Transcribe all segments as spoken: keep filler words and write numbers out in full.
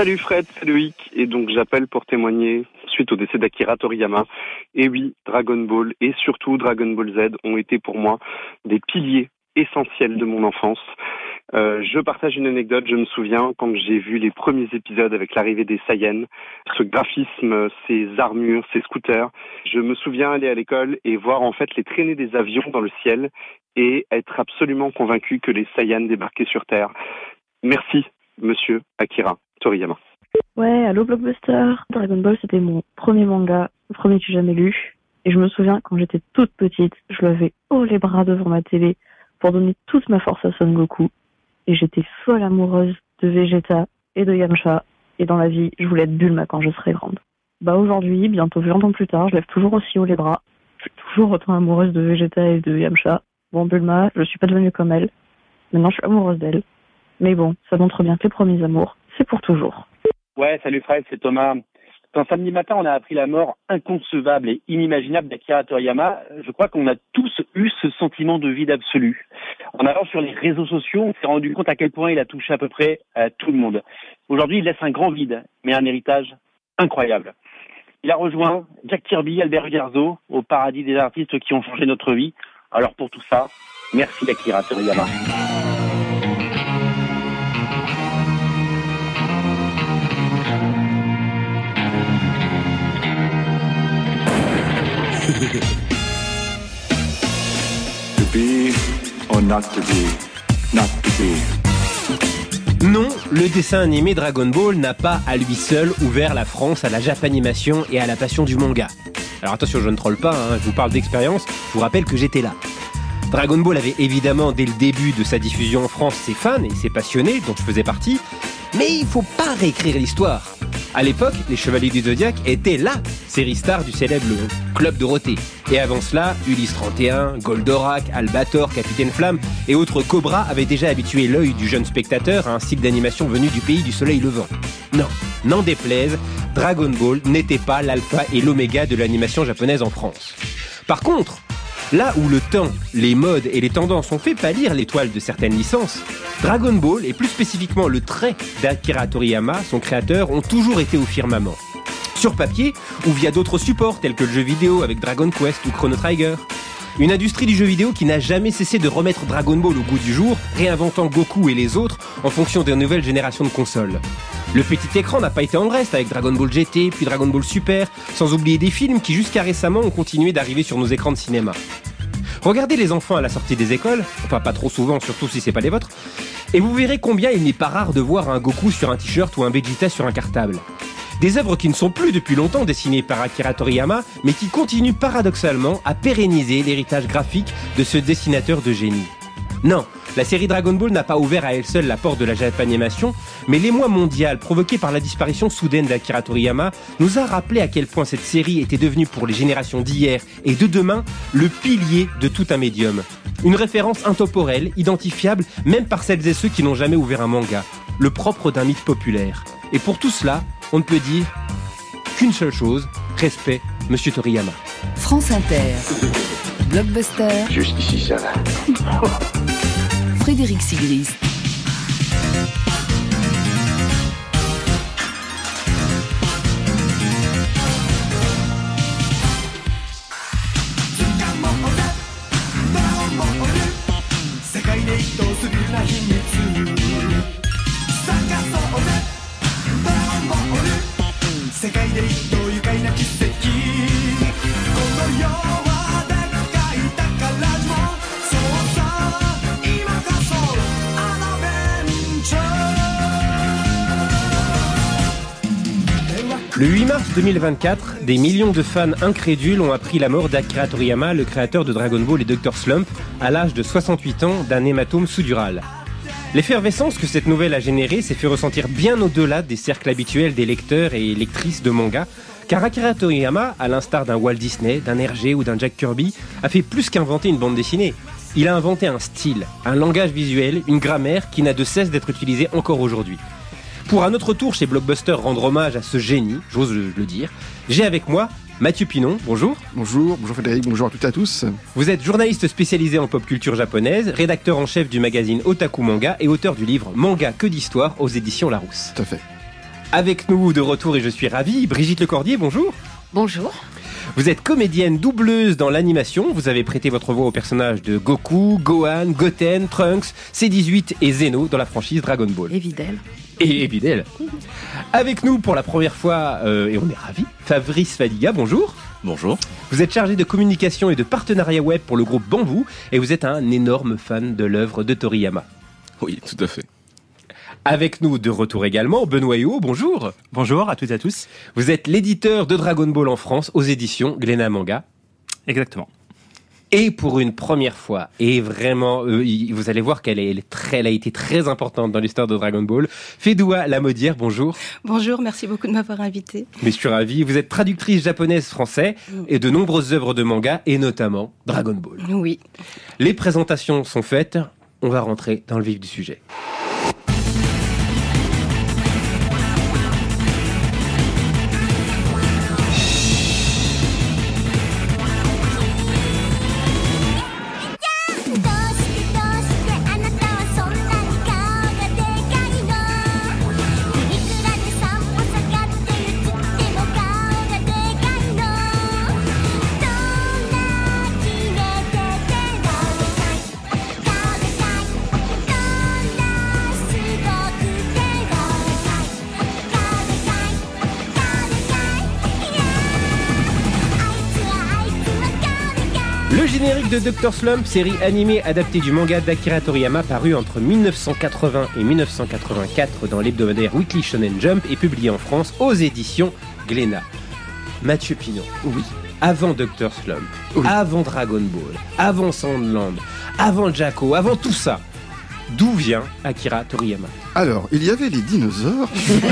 Salut Fred, c'est Loïc, et donc j'appelle pour témoigner suite au décès d'Akira Toriyama. Et oui, Dragon Ball et surtout Dragon Ball Z ont été pour moi des piliers essentiels de mon enfance. Euh, je partage une anecdote, je me souviens quand j'ai vu les premiers épisodes avec l'arrivée des Saiyans, ce graphisme, ces armures, ces scooters. Je me souviens aller à l'école et voir en fait les traînées des avions dans le ciel et être absolument convaincu que les Saiyans débarquaient sur Terre. Merci, monsieur Akira Toriyama. Ouais, allô Blockbuster. Dragon Ball, c'était mon premier manga, le premier que j'ai jamais lu. Et je me souviens, quand j'étais toute petite, je levais haut les bras devant ma télé pour donner toute ma force à Son Goku. Et j'étais folle amoureuse de Vegeta et de Yamcha. Et dans la vie, je voulais être Bulma quand je serai grande. Bah aujourd'hui, bientôt vingt ans plus tard, je lève toujours aussi haut les bras. Je suis toujours autant amoureuse de Vegeta et de Yamcha. Bon, Bulma, je suis pas devenue comme elle. Maintenant, je suis amoureuse d'elle. Mais bon, ça montre bien que les premiers amours, c'est pour toujours. Ouais, salut Fred, c'est Thomas. Quand samedi matin, on a appris la mort inconcevable et inimaginable d'Akira Toriyama, je crois qu'on a tous eu ce sentiment de vide absolu. En allant sur les réseaux sociaux, on s'est rendu compte à quel point il a touché à peu près à tout le monde. Aujourd'hui, il laisse un grand vide, mais un héritage incroyable. Il a rejoint Jack Kirby, Albert Uderzo, au paradis des artistes qui ont changé notre vie. Alors pour tout ça, merci Akira Toriyama. To be or not to be, not to be. Non, le dessin animé Dragon Ball n'a pas à lui seul ouvert la France à la japanimation et à la passion du manga. Alors attention, je ne troll pas, hein, je vous parle d'expérience, je vous rappelle que j'étais là. Dragon Ball avait évidemment dès le début de sa diffusion en France ses fans et ses passionnés, dont je faisais partie, mais il faut pas réécrire l'histoire. À l'époque, les Chevaliers du Zodiaque étaient la série star du célèbre Club Dorothée. Et avant cela, Ulysse trente et un, Goldorak, Albator, Capitaine Flamme et autres Cobra avaient déjà habitué l'œil du jeune spectateur à un style d'animation venu du pays du soleil levant. Non, n'en déplaise, Dragon Ball n'était pas l'alpha et l'oméga de l'animation japonaise en France. Par contre, là où le temps, les modes et les tendances ont fait pâlir l'étoile de certaines licences, Dragon Ball, et plus spécifiquement le trait d'Akira Toriyama, son créateur, ont toujours été au firmament. Sur papier ou via d'autres supports tels que le jeu vidéo avec Dragon Quest ou Chrono Trigger. Une industrie du jeu vidéo qui n'a jamais cessé de remettre Dragon Ball au goût du jour, réinventant Goku et les autres en fonction des nouvelles générations de consoles. Le petit écran n'a pas été en reste avec Dragon Ball G T, puis Dragon Ball Super, sans oublier des films qui jusqu'à récemment ont continué d'arriver sur nos écrans de cinéma. Regardez les enfants à la sortie des écoles, enfin pas trop souvent, surtout si c'est pas les vôtres, et vous verrez combien il n'est pas rare de voir un Goku sur un t-shirt ou un Vegeta sur un cartable. Des œuvres qui ne sont plus depuis longtemps dessinées par Akira Toriyama, mais qui continuent paradoxalement à pérenniser l'héritage graphique de ce dessinateur de génie. Non, la série Dragon Ball n'a pas ouvert à elle seule la porte de la japanimation, mais l'émoi mondial provoqué par la disparition soudaine d'Akira Toriyama nous a rappelé à quel point cette série était devenue pour les générations d'hier et de demain le pilier de tout un médium. Une référence intemporelle, identifiable même par celles et ceux qui n'ont jamais ouvert un manga, le propre d'un mythe populaire. Et pour tout cela, on ne peut dire qu'une seule chose, respect, Monsieur Toriyama. France Inter, Blockbuster. Juste ici, ça va. Frédéric Sigrist. Le huit mars deux mille vingt-quatre, des millions de fans incrédules ont appris la mort d'Akira Toriyama, le créateur de Dragon Ball et docteur Slump, à l'âge de soixante-huit ans d'un hématome sous-dural. L'effervescence que cette nouvelle a générée s'est fait ressentir bien au-delà des cercles habituels des lecteurs et lectrices de manga, car Akira Toriyama, à l'instar d'un Walt Disney, d'un Hergé ou d'un Jack Kirby, a fait plus qu'inventer une bande dessinée. Il a inventé un style, un langage visuel, une grammaire qui n'a de cesse d'être utilisée encore aujourd'hui. Pour à notre tour chez Blockbuster rendre hommage à ce génie, j'ose le dire, j'ai avec moi Mathieu Pinon, bonjour. Bonjour, bonjour Frédéric, bonjour à toutes et à tous. Vous êtes journaliste spécialisé en pop culture japonaise, rédacteur en chef du magazine Otaku Manga et auteur du livre Manga que d'histoire aux éditions Larousse. Tout à fait. Avec nous de retour, et je suis ravi, Brigitte Lecordier, bonjour. Bonjour. Vous êtes comédienne doubleuse dans l'animation. Vous avez prêté votre voix aux personnages de Goku, Gohan, Goten, Trunks, C dix-huit et Zeno dans la franchise Dragon Ball. Et Videl. Et Videl. Avec nous pour la première fois, euh, et on est ravis, Fabrice Fadiga, bonjour. Bonjour. Vous êtes chargé de communication et de partenariat web pour le groupe Bamboo et vous êtes un énorme fan de l'œuvre de Toriyama. Oui, tout à fait. Avec nous de retour également, Benoît Huot, bonjour. Bonjour à toutes et à tous. Vous êtes l'éditeur de Dragon Ball en France aux éditions Glénat Manga. Exactement. Et pour une première fois, et vraiment, euh, vous allez voir qu'elle est, elle est très, elle a été très importante dans l'histoire de Dragon Ball, Fédoua Lamodière, bonjour. Bonjour, merci beaucoup de m'avoir invité. Mais je suis ravi, vous êtes traductrice japonaise-français et de nombreuses œuvres de manga, et notamment Dragon Ball. Oui. Les présentations sont faites, on va rentrer dans le vif du sujet. Le générique de docteur Slump, série animée adaptée du manga d'Akira Toriyama, paru entre dix-neuf cent quatre-vingts et dix-neuf cent quatre-vingt-quatre dans l'hebdomadaire Weekly Shonen Jump et publié en France aux éditions Glénat. Mathieu Pinon, oui, avant docteur Slump, oui. Avant Dragon Ball, avant Sandland, avant Jacko, avant tout ça, d'où vient Akira Toriyama ? Alors, il y avait les dinosaures.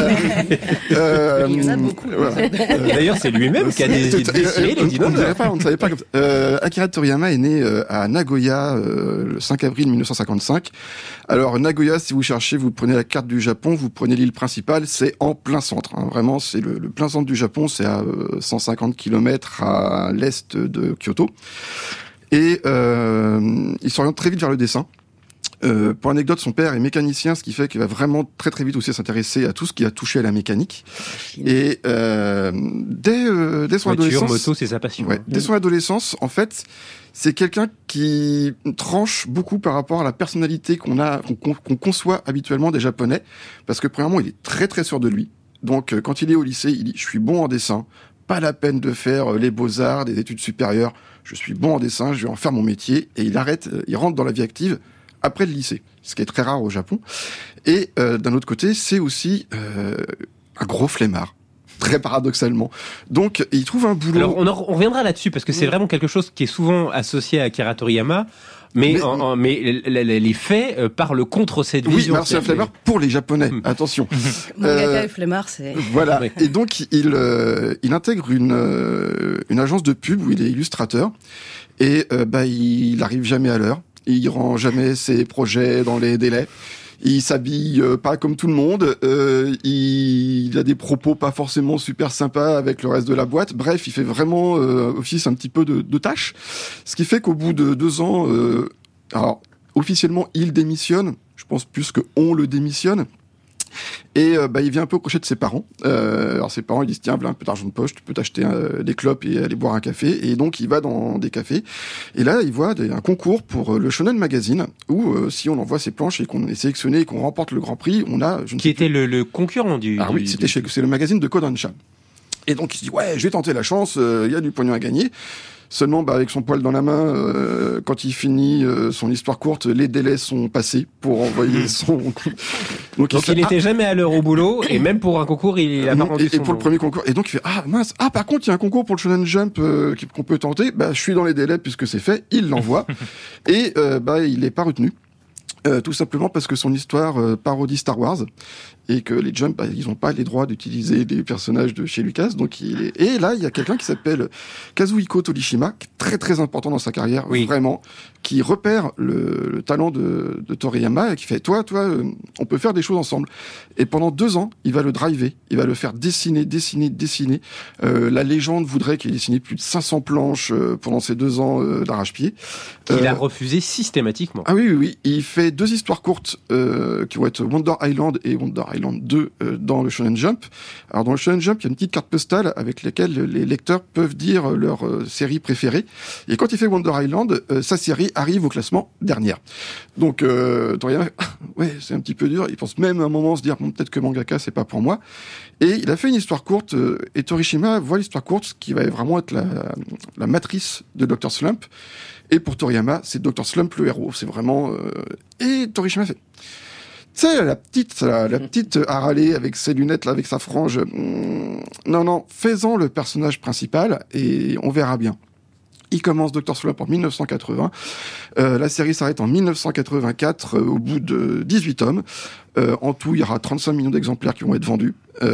euh, il y en a beaucoup. Voilà. D'ailleurs, c'est lui-même qui a dessiné les dinosaures. On ne savait pas, on ne savait pas comme ça. Euh, Akira Toriyama est né euh, à Nagoya euh, le cinq avril dix-neuf cent cinquante-cinq. Alors, Nagoya, si vous cherchez, vous prenez la carte du Japon, vous prenez l'île principale, c'est en plein centre. Hein. Vraiment, c'est le, le plein centre du Japon, c'est à euh, cent cinquante kilomètres à l'est de Kyoto. Et euh, il s'oriente très vite vers le dessin. Euh, pour anecdote, son père est mécanicien, ce qui fait qu'il va vraiment très très vite aussi s'intéresser à tout ce qui a touché à la mécanique. Et euh, dès, euh, dès son Voiture, adolescence, moto, c'est sa passion. Ouais, hein. Dès son adolescence, en fait, c'est quelqu'un qui tranche beaucoup par rapport à la personnalité qu'on a, qu'on, qu'on conçoit habituellement des Japonais, parce que premièrement, il est très très sûr de lui. Donc, euh, quand il est au lycée, il dit je suis bon en dessin. Pas la peine de faire les beaux-arts, des études supérieures. Je suis bon en dessin, je vais en faire mon métier. Et il arrête, il rentre dans la vie active après le lycée, ce qui est très rare au Japon. Et euh, d'un autre côté, c'est aussi euh, un gros flemmard, très paradoxalement. Donc, il trouve un boulot... Alors, on, en, on reviendra là-dessus, parce que c'est vraiment quelque chose qui est souvent associé à Akira Toriyama, mais, mais, en, en, mais les faits euh, parlent contre cette oui, vision. Oui, c'est un flemmard pour les Japonais, attention. Mangaka euh, et flemmard, c'est... Voilà, oui. Et donc, il, euh, il intègre une, euh, une agence de pub où il est illustrateur, et euh, bah, il n'arrive jamais à l'heure. Il rend jamais ses projets dans les délais. Il s'habille euh, pas comme tout le monde. Euh, il, il a des propos pas forcément super sympas avec le reste de la boîte. Bref, il fait vraiment euh, office un petit peu de, de tâche. Ce qui fait qu'au bout de deux ans, euh, alors officiellement, il démissionne. Je pense plus que on le démissionne. Et euh, bah, il vient un peu au crochet de ses parents. Euh, alors ses parents, ils disent tiens, voilà un peu d'argent de poche, tu peux t'acheter euh, des clopes et aller boire un café. Et donc il va dans des cafés. Et là, il voit des, un concours pour euh, le Shonen Magazine où euh, si on envoie ses planches et qu'on est sélectionné et qu'on remporte le Grand Prix, on a je ne qui sais était plus. le, le concurrent du. Ah du, oui, c'était du... chez c'est le magazine de Kodansha. Et donc il se dit ouais, je vais tenter la chance. Il euh, y a du pognon à gagner. Seulement, bah, avec son poil dans la main, euh, quand il finit euh, son histoire courte, les délais sont passés pour envoyer son... Donc, donc il n'était ah, jamais à l'heure au boulot, et même pour un concours, il a pas rendu et, son et pour nom. le premier concours. Et donc il fait, ah mince, ah par contre, il y a un concours pour le Shonen Jump euh, qu'on peut tenter. Bah, je suis dans les délais puisque c'est fait, il l'envoie. Et euh, bah, il n'est pas retenu. Euh, tout simplement parce que son histoire euh, parodie Star Wars et que les Jump, bah, ils n'ont pas les droits d'utiliser des personnages de chez Lucas. Donc il est... Et là, il y a quelqu'un qui s'appelle Kazuhiko Torishima, qui est très très important dans sa carrière, oui. Vraiment, qui repère le, le talent de, de Toriyama et qui fait, toi, toi, euh, on peut faire des choses ensemble. Et pendant deux ans, il va le driver, il va le faire dessiner, dessiner, dessiner. Euh, la légende voudrait qu'il ait dessiné plus de cinq cents planches euh, pendant ces deux ans euh, d'arrache-pied. Il euh, a refusé systématiquement. Ah oui, oui, oui. Il fait met deux histoires courtes euh, qui vont être Wonder Island et Wonder Island deux euh, dans le Shonen Jump. Alors dans le Shonen Jump, il y a une petite carte postale avec laquelle les lecteurs peuvent dire leur euh, série préférée. Et quand il fait Wonder Island, euh, sa série arrive au classement dernière. Donc euh, Toriyama, ouais, c'est un petit peu dur. Il pense même à un moment se dire bon, peut-être que mangaka c'est pas pour moi. Et il a fait une histoire courte euh, et Torishima voit l'histoire courte qui va vraiment être la, la matrice de docteur Slump. Et pour Toriyama, c'est docteur Slump le héros. C'est vraiment euh... et Torishima fait. Tu sais, la petite, la, la petite Haralé avec ses lunettes, là, avec sa frange. Hum, non, non, fais-en le personnage principal et on verra bien. Il commence docteur Slump en dix-neuf cent quatre-vingts. Euh, la série s'arrête en dix-neuf cent quatre-vingt-quatre euh, au bout de dix-huit tomes. Euh, en tout, il y aura trente-cinq millions d'exemplaires qui vont être vendus.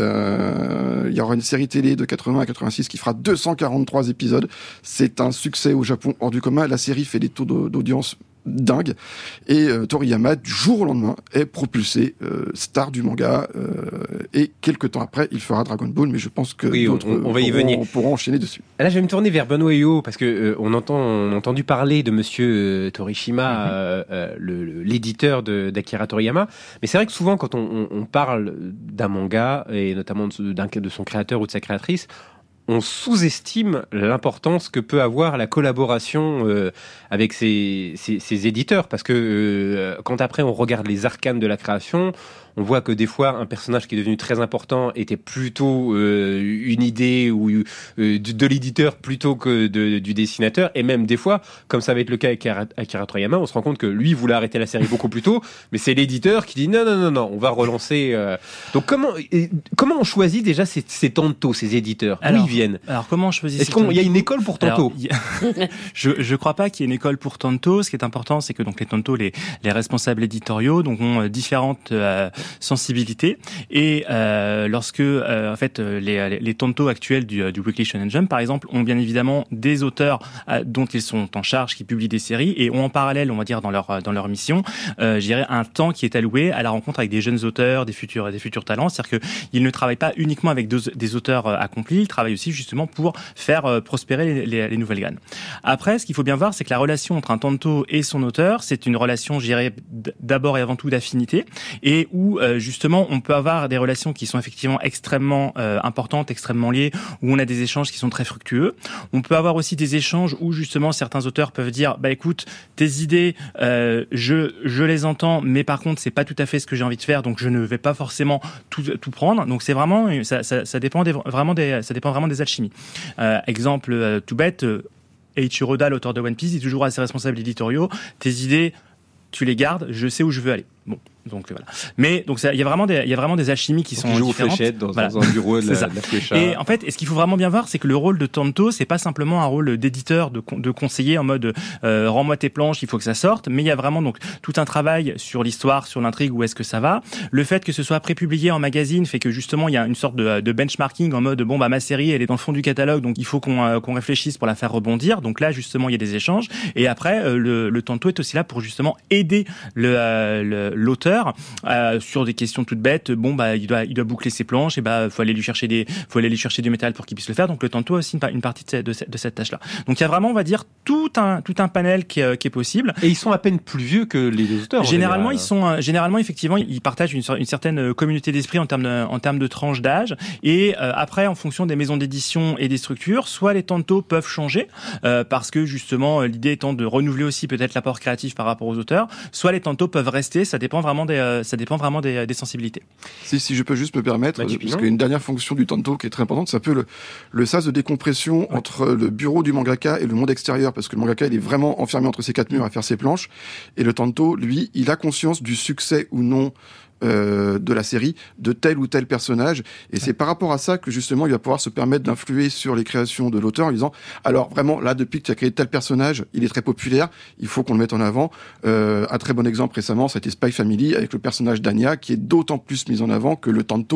Euh, il y aura une série télé de quatre-vingts à quatre-vingt-six qui fera deux cent quarante-trois épisodes. C'est un succès au Japon hors du commun. La série fait des taux d'audience dingue et euh, Toriyama du jour au lendemain est propulsé euh, star du manga euh, et quelques temps après il fera Dragon Ball, mais je pense que oui, d'autres on, on va y pourront, venir. pourront enchaîner dessus. Là je vais me tourner vers Benoît Eo parce que euh, on entend on a entendu parler de monsieur euh, Torishima, mm-hmm. euh, euh, le, le, l'éditeur de, d'Akira Toriyama, mais c'est vrai que souvent quand on, on, on parle d'un manga et notamment de, d'un, de son créateur ou de sa créatrice, on sous-estime l'importance que peut avoir la collaboration euh, avec ses, ses, ses éditeurs, parce que euh, quand après on regarde les arcanes de la création, on voit que des fois un personnage qui est devenu très important était plutôt euh, une idée ou euh, de, de l'éditeur plutôt que de, du dessinateur, et même des fois, comme ça va être le cas avec Akira Toriyama, on se rend compte que lui voulait arrêter la série beaucoup plus tôt, mais c'est l'éditeur qui dit non non non non, on va relancer. Euh... Donc comment comment on choisit déjà ces, ces tantos, ces éditeurs, d'où ils viennent? Alors comment on choisit? Est-ce qu'il y a une école pour tanto? Alors, a... je je crois pas qu'il y ait une école pour tanto. Ce qui est important, c'est que donc les tantos, les les responsables éditoriaux, donc ont euh, différentes euh, sensibilité et euh, lorsque euh, en fait les, les, les tantos actuels du, du Weekly Shonen Jump par exemple ont bien évidemment des auteurs euh, dont ils sont en charge, qui publient des séries et ont en parallèle, on va dire dans leur dans leur mission, euh, je dirais un temps qui est alloué à la rencontre avec des jeunes auteurs, des futurs des futurs talents, c'est-à-dire que ils ne travaillent pas uniquement avec deux, des auteurs euh, accomplis, ils travaillent aussi justement pour faire euh, prospérer les, les, les nouvelles graines. Après, ce qu'il faut bien voir, c'est que la relation entre un tanto et son auteur, c'est une relation, je dirais d'abord et avant tout d'affinité, et où euh, justement, on peut avoir des relations qui sont effectivement extrêmement euh, importantes, extrêmement liées, où on a des échanges qui sont très fructueux. On peut avoir aussi des échanges où justement certains auteurs peuvent dire bah écoute, tes idées, euh, je je les entends, mais par contre c'est pas tout à fait ce que j'ai envie de faire, donc je ne vais pas forcément tout tout prendre. Donc c'est vraiment ça ça, ça dépend des, vraiment des ça dépend vraiment des alchimies. Euh, exemple euh, tout bête, euh, Eiichiro Oda, l'auteur de One Piece, dit toujours à ses responsables éditoriaux, tes idées tu les gardes, je sais où je veux aller. Bon, donc voilà. Mais donc il y a vraiment des il y a vraiment des alchimies qui donc sont joue différentes. Aux fléchettes dans, voilà. dans un bureau de la, de la flécha. Et en fait, et ce qu'il faut vraiment bien voir, c'est que le rôle de tanto, c'est pas simplement un rôle d'éditeur, de, de conseiller en mode euh, rends-moi tes planches, il faut que ça sorte, mais il y a vraiment donc tout un travail sur l'histoire, sur l'intrigue, où est-ce que ça va. Le fait que ce soit prépublié en magazine fait que justement il y a une sorte de, de benchmarking en mode bon bah ma série elle est dans le fond du catalogue, donc il faut qu'on euh, qu'on réfléchisse pour la faire rebondir. Donc là justement il y a des échanges. Et après euh, le, le tanto est aussi là pour justement aider le, euh, le l'auteur. Euh, sur des questions toutes bêtes, bon bah il doit il doit boucler ses planches et bah faut aller lui chercher des faut aller lui chercher du métal pour qu'il puisse le faire. Donc le tanto a aussi une, une partie de cette, de cette de cette tâche là. Donc il y a vraiment on va dire tout un tout un panel qui est, qui est possible. Et ils sont à peine plus vieux que les auteurs. Généralement ils sont euh, généralement effectivement ils partagent une, une certaine communauté d'esprit en termes de, en termes de tranche d'âge et euh, après en fonction des maisons d'édition et des structures, soit les tantos peuvent changer euh, parce que justement l'idée étant de renouveler aussi peut-être l'apport créatif par rapport aux auteurs, soit les tantos peuvent rester. Ça dépend vraiment des euh, ça dépend vraiment des, des sensibilités. Si, si je peux juste me permettre, bah, parce qu'une dernière fonction du tanto qui est très importante, c'est un peu le, le sas de décompression ouais. entre le bureau du mangaka et le monde extérieur, parce que le mangaka, il est vraiment enfermé entre ses quatre murs à faire ses planches, et le tanto, lui, il a conscience du succès ou non Euh, de la série, de tel ou tel personnage, et c'est par rapport à ça que justement il va pouvoir se permettre d'influer sur les créations de l'auteur en disant alors vraiment là depuis que tu as créé tel personnage, il est très populaire, il faut qu'on le mette en avant. Euh, un très bon exemple récemment, ça a été Spy Family avec le personnage d'Anya qui est d'autant plus mis en avant que le tanto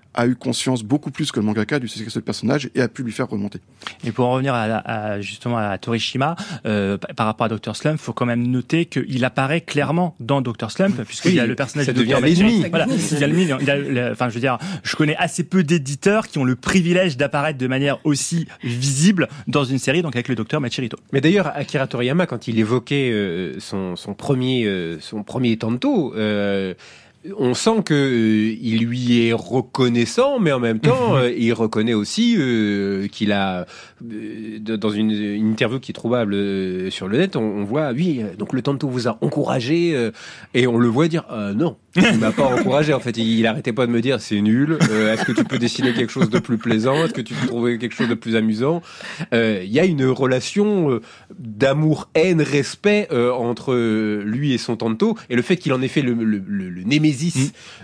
a eu conscience beaucoup plus que le mangaka du succès de personnage et a pu lui faire remonter. Et pour en revenir à, à justement à Torishima, euh, par rapport à docteur Slump, faut quand même noter qu'il apparaît clairement dans docteur Slump, puisqu'il oui, y a le personnage ça de devient l'ennemi. Voilà, il y a le il y a le, enfin, je veux dire, je connais assez peu d'éditeurs qui ont le privilège d'apparaître de manière aussi visible dans une série, donc avec le docteur Machirito. Mais d'ailleurs, Akira Toriyama, quand il évoquait euh, son, son premier, euh, son premier Tanto, euh, on sent que euh, il lui est reconnaissant, mais en même temps, euh, il reconnaît aussi euh, qu'il a, euh, dans une, une interview qui est trouvable euh, sur le net, on, on voit, oui, donc le Tanto vous a encouragé, euh, et on le voit dire, euh, non, il m'a pas encouragé. En fait, il, il arrêtait pas de me dire, c'est nul. Euh, est-ce que tu peux dessiner quelque chose de plus plaisant? Est-ce que tu peux trouver quelque chose de plus amusant? Il euh, y a une relation euh, d'amour, haine, respect euh, entre lui et son Tanto, et le fait qu'il en ait fait le, le, le, le némésis Mmh.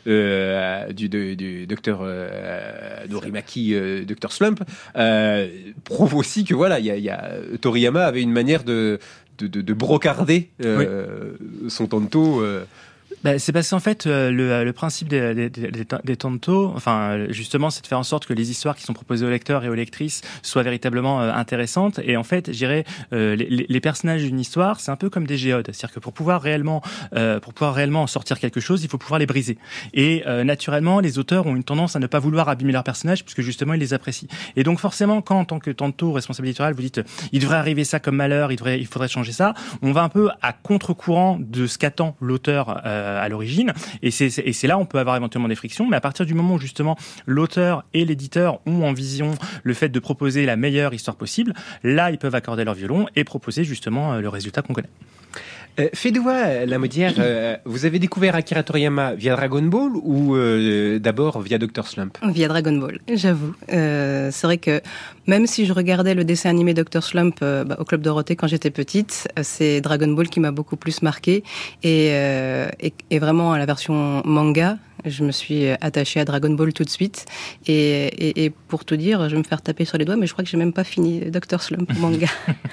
Euh, du, du, du docteur euh, Norimaki, euh, docteur Slump, euh, prouve aussi que voilà, il y a, y a Toriyama avait une manière de de, de, de brocarder euh, oui. son Tanto. Euh, Bah, c'est parce qu'en fait, euh, le, le principe des, des, des, des tantos, enfin, justement, c'est de faire en sorte que les histoires qui sont proposées aux lecteurs et aux lectrices soient véritablement euh, intéressantes. Et en fait, je dirais, euh, les, les personnages d'une histoire, c'est un peu comme des géodes. C'est-à-dire que pour pouvoir réellement, euh, pour pouvoir réellement en sortir quelque chose, il faut pouvoir les briser. Et euh, naturellement, les auteurs ont une tendance à ne pas vouloir abîmer leurs personnages, puisque justement, ils les apprécient. Et donc, forcément, quand en tant que tanto responsable éditorial, vous dites, il devrait arriver ça comme malheur, il devrait, il faudrait changer ça, on va un peu à contre-courant de ce qu'attend l'auteur. Euh, à l'origine, et c'est, et c'est là où on peut avoir éventuellement des frictions, mais à partir du moment où justement l'auteur et l'éditeur ont en vision le fait de proposer la meilleure histoire possible, là ils peuvent accorder leur violon et proposer justement le résultat qu'on connaît. Euh, Fédoua Lamodière, euh, vous avez découvert Akira Toriyama via Dragon Ball ou euh, d'abord via docteur Slump? Via Dragon Ball, j'avoue. Euh, c'est vrai que même si je regardais le dessin animé docteur Slump euh, bah, au Club Dorothée quand j'étais petite, c'est Dragon Ball qui m'a beaucoup plus marqué et, euh, et, et vraiment à la version manga. Je me suis attachée à Dragon Ball tout de suite. Et, et, et pour tout dire, je vais me faire taper sur les doigts, mais je crois que j'ai même pas fini docteur Slump manga.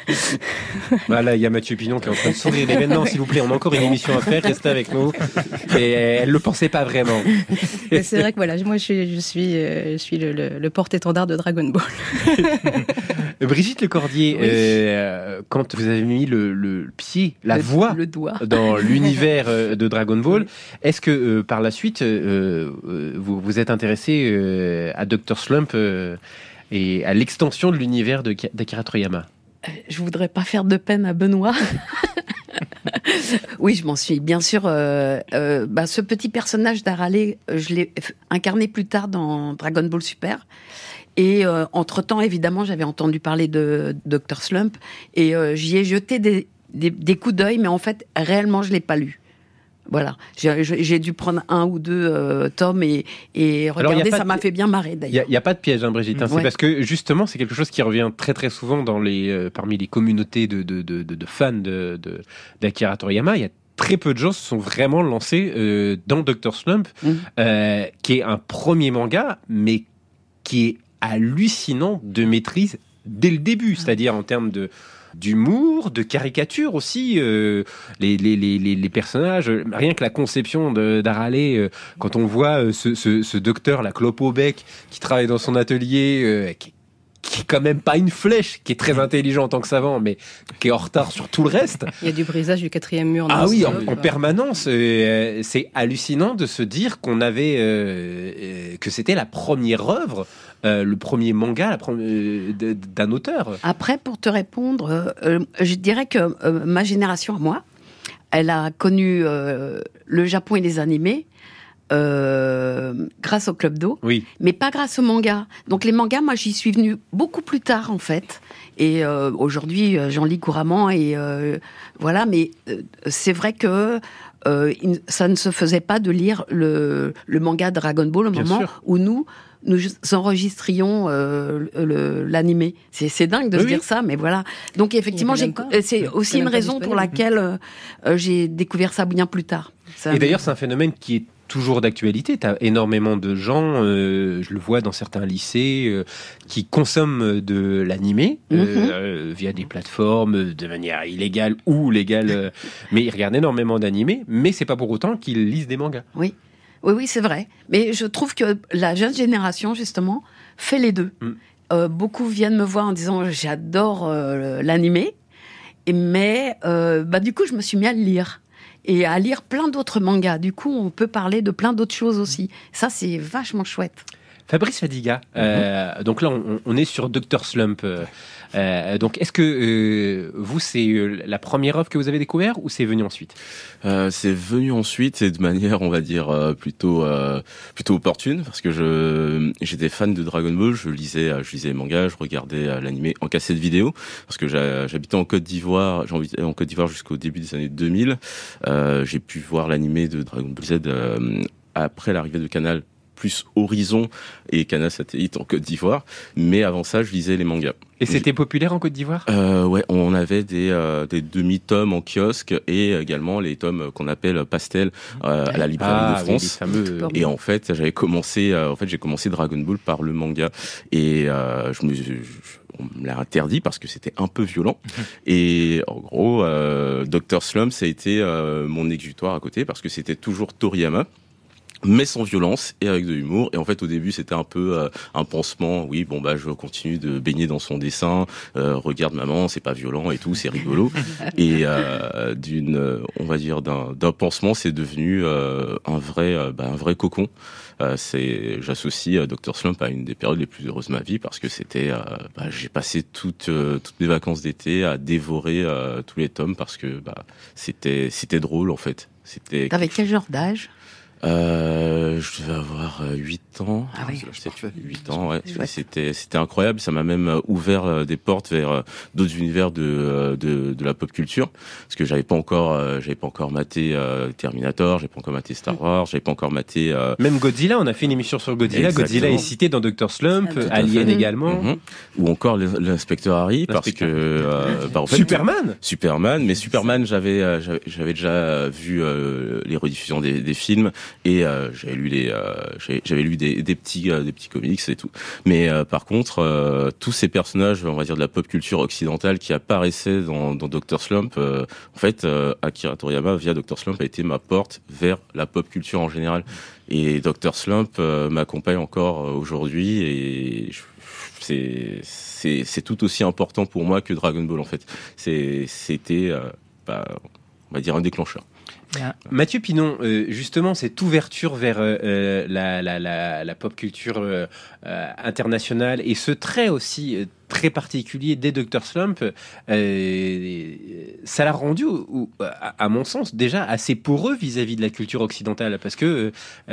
Voilà, il y a Mathieu Pignon qui est en train de sourire l'événement, s'il vous plaît. On a encore une émission à faire, restez avec nous. Et elle le pensait pas vraiment. Mais c'est vrai que voilà, moi je suis, je suis, je suis le, le, le porte-étendard de Dragon Ball. Brigitte Lecordier, oui. euh, quand vous avez mis le, le pied, la le, voix le doigt. dans l'univers de Dragon Ball, est-ce que euh, par la suite, euh, vous vous êtes intéressé euh, à docteur Slump euh, et à l'extension de l'univers de, d'Akira Toriyama? euh, Je voudrais pas faire de peine à Benoît. Oui, je m'en suis bien sûr. Euh, euh, bah, ce petit personnage d'Arale, je l'ai incarné plus tard dans Dragon Ball Super. Et euh, entre-temps, évidemment, j'avais entendu parler de docteur Slump et euh, j'y ai jeté des, des, des coups d'œil, mais en fait, réellement, je l'ai pas lu. Voilà, j'ai, j'ai dû prendre un ou deux euh, tomes et, et regarder, ça de... m'a fait bien marrer d'ailleurs. Il n'y a, a pas de piège, hein, Brigitte, hein, ouais. C'est parce que justement, c'est quelque chose qui revient très très souvent dans les, euh, parmi les communautés de, de, de, de, de fans de, de, d'Akira Toriyama. Il y a très peu de gens se sont vraiment lancés euh, dans docteur Slump, mmh. euh, qui est un premier manga, mais qui est hallucinant de maîtrise dès le début, c'est-à-dire en termes de d'humour, de caricature aussi, euh, les, les, les, les personnages, rien que la conception de, d'Arale, euh, quand on voit euh, ce, ce, ce docteur, la clope au bec, qui travaille dans son atelier, euh, qui, qui est quand même pas une flèche, qui est très intelligent en tant que savant, mais qui est en retard sur tout le reste. Il y a du brisage du quatrième mur. Ah oui, en, en permanence. Euh, c'est hallucinant de se dire qu'on avait, euh, euh, que c'était la première œuvre, euh, le premier manga la pre- euh, d'un auteur. Après, pour te répondre, euh, je dirais que euh, ma génération, moi, elle a connu euh, le Japon et les animés. Euh, grâce au Club d'eau, oui. Mais pas grâce au manga. Donc les mangas, moi j'y suis venue beaucoup plus tard en fait. Et euh, aujourd'hui, j'en lis couramment et euh, voilà. Mais euh, c'est vrai que euh, ça ne se faisait pas de lire le, le manga Dragon Ball au Bien moment sûr. Où nous nous enregistrions euh, le, l'animé. C'est, c'est dingue de oui, se dire oui. ça, mais voilà. Donc effectivement, j'ai, c'est aussi une raison pour laquelle euh, j'ai découvert ça bien plus tard. Ça, et d'ailleurs, c'est un phénomène qui est toujours d'actualité. Tu as énormément de gens, euh, je le vois dans certains lycées, euh, qui consomment de l'animé mm-hmm. euh, via des plateformes de manière illégale ou légale, euh, mais ils regardent énormément d'animé, mais c'est pas pour autant qu'ils lisent des mangas. Oui. Oui, oui, c'est vrai. Mais je trouve que la jeune génération, justement, fait les deux. Mm. Euh, beaucoup viennent me voir en disant « j'adore euh, l'animé », mais euh, bah, du coup, je me suis mis à le lire. Et à lire plein d'autres mangas. Du coup, on peut parler de plein d'autres choses aussi. Ça, c'est vachement chouette. Fabrice Fadiga, mm-hmm. euh, donc là, on, on est sur docteur Slump. Euh, euh, donc, est-ce que euh, vous, c'est euh, la première œuvre que vous avez découvert ou c'est venu ensuite ? euh, C'est venu ensuite et de manière, on va dire, euh, plutôt euh, plutôt opportune, parce que je j'étais fan de Dragon Ball, je lisais je lisais les mangas, je regardais euh, l'animé en cassette vidéo, parce que j'habitais en Côte d'Ivoire, j'habitais en Côte d'Ivoire jusqu'au début des années deux mille. Euh, j'ai pu voir l'animé de Dragon Ball Z euh, après l'arrivée de Canal plus Horizon et Canal Satellite en Côte d'Ivoire, mais avant ça, je lisais les mangas. Et c'était populaire en Côte d'Ivoire ? euh, Ouais, on avait des, euh, des demi-tomes en kiosque et également les tomes qu'on appelle pastel euh, à la librairie ah, de France. Oui, les fameux... Et en fait, j'avais commencé, euh, en fait, j'ai commencé Dragon Ball par le manga et euh, je me, je, on me l'a interdit parce que c'était un peu violent. Et en gros, euh, docteur Slump, ça a été euh, mon exutoire à côté parce que c'était toujours Toriyama, mais sans violence et avec de l'humour. Et en fait, au début, c'était un peu euh, un pansement. Oui, bon bah, je continue de baigner dans son dessin. Euh, regarde maman, c'est pas violent et tout, c'est rigolo. Et euh, d'une, on va dire d'un, d'un pansement, c'est devenu euh, un vrai, euh, bah, un vrai cocon. Euh, c'est, j'associe euh, docteur Slump à une des périodes les plus heureuses de ma vie parce que c'était, euh, bah, j'ai passé toutes euh, toutes mes vacances d'été à dévorer euh, tous les tomes parce que bah, c'était c'était drôle en fait. C'était. T'avais quel genre d'âge ? Euh, je devais avoir huit ans. Ah oui. huit ans, ouais. C'était, c'était incroyable. Ça m'a même ouvert des portes vers d'autres univers de, de, de la pop culture. Parce que j'avais pas encore, j'avais pas encore maté Terminator, j'avais pas encore maté Star Wars, j'avais pas encore maté, euh... même Godzilla. On a fait une émission sur Godzilla. Exactement. Godzilla est cité dans docteur Slump, ah, Alien également. Mm-hmm. Ou encore l'inspecteur Harry, parce que, euh, bah, en fait, Superman. Superman. Mais Superman, j'avais, j'avais, j'avais déjà vu, euh, les rediffusions des, des films. Et euh, j'avais lu les, euh, j'avais, j'avais lu des, des petits, euh, des petits comics et tout. Mais euh, par contre, euh, tous ces personnages, on va dire de la pop culture occidentale qui apparaissaient dans, dans docteur Slump, euh, en fait, euh, Akira Toriyama via docteur Slump a été ma porte vers la pop culture en général. Et docteur Slump euh, m'accompagne encore euh, aujourd'hui et je, c'est, c'est, c'est tout aussi important pour moi que Dragon Ball en fait. C'est, c'était, euh, bah, on va dire un déclencheur. Yeah. Mathieu Pinon, euh, justement, cette ouverture vers euh, la, la, la, la pop culture euh, euh, internationale et ce trait aussi euh, très particulier des docteur Slump, euh, ça l'a rendu, ou, à, à mon sens, déjà assez poreux vis-à-vis de la culture occidentale, parce que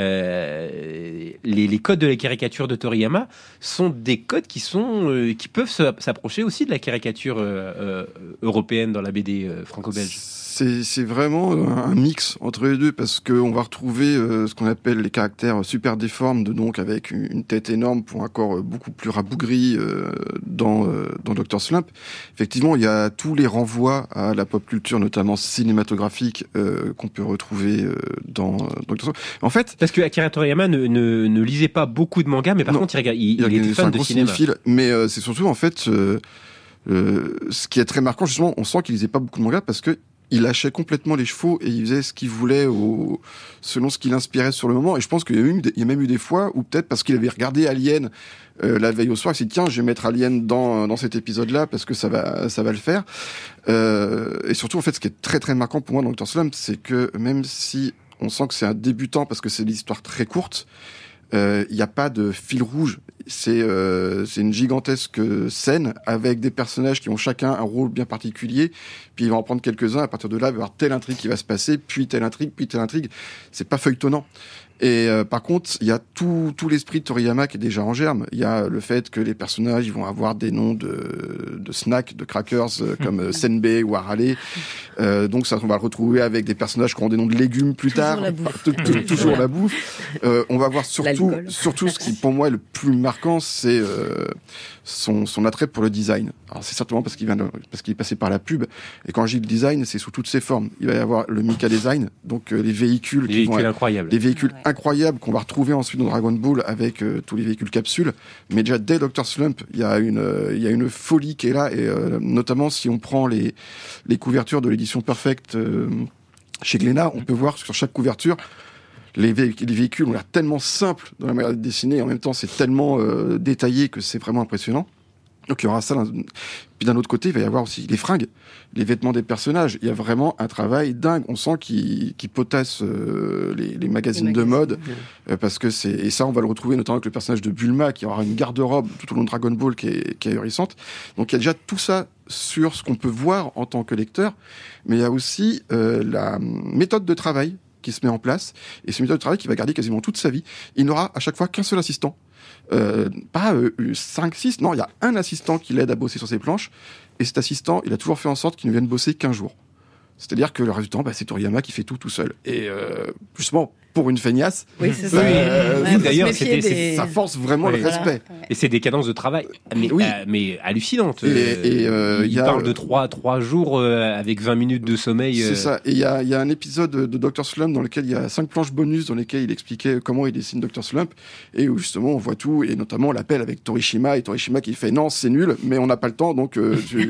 euh, les, les codes de la caricature de Toriyama sont des codes qui sont euh, qui peuvent s'approcher aussi de la caricature euh, euh, européenne dans la B D euh, franco-belge. C'est, c'est vraiment un mix entre les deux parce qu'on va retrouver euh, ce qu'on appelle les caractères super déformes, de, donc avec une tête énorme pour un corps beaucoup plus rabougri euh, dans, euh, dans docteur Slump. Effectivement, il y a tous les renvois à la pop culture, notamment cinématographique, euh, qu'on peut retrouver euh, dans euh, docteur Slump. En fait, parce que Akira Toriyama ne, ne, ne lisait pas beaucoup de mangas, mais par non, contre, il, regarde, il, il, il était fan de cinéma. Mais euh, c'est surtout en fait euh, euh, ce qui est très marquant, justement, on sent qu'il lisait pas beaucoup de mangas parce que il lâchait complètement les chevaux et il faisait ce qu'il voulait au, selon ce qui l'inspirait sur le moment. Et je pense qu'il y a, eu, il y a même eu des fois où peut-être parce qu'il avait regardé Alien euh, la veille au soir, il s'est dit tiens, je vais mettre Alien dans, dans cet épisode-là parce que ça va, ça va le faire. Euh, et surtout, en fait, ce qui est très très marquant pour moi dans docteur Slump, c'est que même si on sent que c'est un débutant parce que c'est l'histoire très courte, il euh, n'y a pas de fil rouge. C'est, euh, c'est une gigantesque scène avec des personnages qui ont chacun un rôle bien particulier. Puis il va en prendre quelques-uns. À partir de là, il va y avoir telle intrigue qui va se passer, puis telle intrigue, puis telle intrigue. C'est pas feuilletonnant. Et euh, par contre, il y a tout, tout l'esprit de Toriyama qui est déjà en germe. Il y a le fait que les personnages ils vont avoir des noms de, de snacks, de crackers, euh, comme euh, Senbei ou Arale. Euh, donc ça, on va le retrouver avec des personnages qui auront des noms de légumes plus toujours tard. La bouffe. T- t- toujours la bouffe. Euh, on va voir surtout, surtout ce qui pour moi est le plus marquant, c'est euh, son, son attrait pour le design. Alors c'est certainement parce qu'il vient de, parce qu'il est passé par la pub. Et quand je dis le design, c'est sous toutes ses formes. Il va y avoir le Mecha Design, donc euh, les véhicules, les qui véhicules vont être, incroyables, les véhicules ouais. incroyables qu'on va retrouver ensuite dans Dragon Ball avec euh, tous les véhicules capsules. Mais déjà dès docteur Slump, il y a une, euh, il y a une folie qui est là, et euh, notamment si on prend les les couvertures de l'édition Perfect euh, chez Glénat, on peut voir sur chaque couverture Les, vé- les véhicules ont l'air tellement simples dans la manière de dessiner, et en même temps c'est tellement euh, détaillé que c'est vraiment impressionnant. Donc il y aura ça. Puis d'un autre côté, il va y avoir aussi les fringues, les vêtements des personnages. Il y a vraiment un travail dingue. On sent qu'ils qu'ils potassent euh, les, les magazines Les de magazines, mode, euh, parce que c'est et ça on va le retrouver notamment avec le personnage de Bulma qui aura une garde-robe tout au long de Dragon Ball qui est, qui est ahurissante. Donc il y a déjà tout ça sur ce qu'on peut voir en tant que lecteur, mais il y a aussi euh, la méthode de travail qui se met en place, et c'est une méthode de travail qui va garder quasiment toute sa vie. Il n'aura à chaque fois qu'un seul assistant. Euh, pas euh, cinq six, non, il y a un assistant qui l'aide à bosser sur ses planches, et cet assistant, il a toujours fait en sorte qu'il ne vienne bosser qu'un jour. C'est-à-dire que le reste du temps, bah, c'est Toriyama qui fait tout tout seul. Et euh, justement, pour une feignasse, Oui, c'est ça. euh, Ouais, faut se d'ailleurs, méfier c'était- des- ça force vraiment Oui. le respect. Et c'est des cadences de travail, mais, Oui. euh, mais hallucinantes. Et- et, euh, il il y a, parle euh, de trois, trois jours euh, avec vingt minutes de sommeil. C'est euh, ça. Et il y a, il y a un épisode de docteur Slump dans lequel il y a cinq planches bonus dans lesquelles il expliquait comment il dessine docteur Slump, et où justement on voit tout, et notamment l'appel avec Torishima, et Torishima qui fait non, c'est nul, mais on n'a pas le temps, donc euh, tu-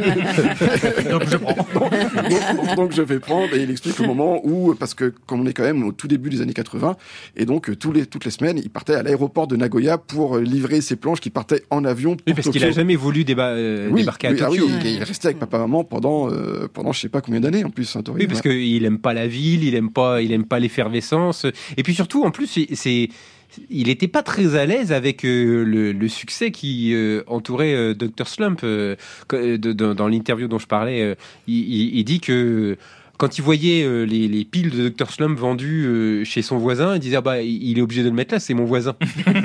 Donc je prends. donc, donc, donc je vais prendre, et il explique au moment où, parce que comme on est quand même au tout début des années quatre-vingts, et donc euh, tous les, toutes les semaines, il partait à l'aéroport de Nagoya pour euh, livrer ses planches qui partaient en avion pour Oui, parce qu'il Tokyo. a jamais voulu déba- euh, Oui, débarquer à oui, ah Tokyo. oui, il, il est resté avec papa maman pendant euh, pendant je sais pas combien d'années en plus. Hein, Oui, Toriyama. parce qu'il aime pas la ville, il aime pas, il aime pas l'effervescence. Et puis surtout, en plus, c'est, c'est- il était pas très à l'aise avec euh, le, le succès qui euh, entourait euh, docteur Slump. Euh, quand- euh, de- de- dans l'interview dont je parlais, euh, il, il- il dit que quand il voyait euh, les, les piles de docteur Slump vendues euh, chez son voisin, il disait ah bah il est obligé de le mettre là, c'est mon voisin.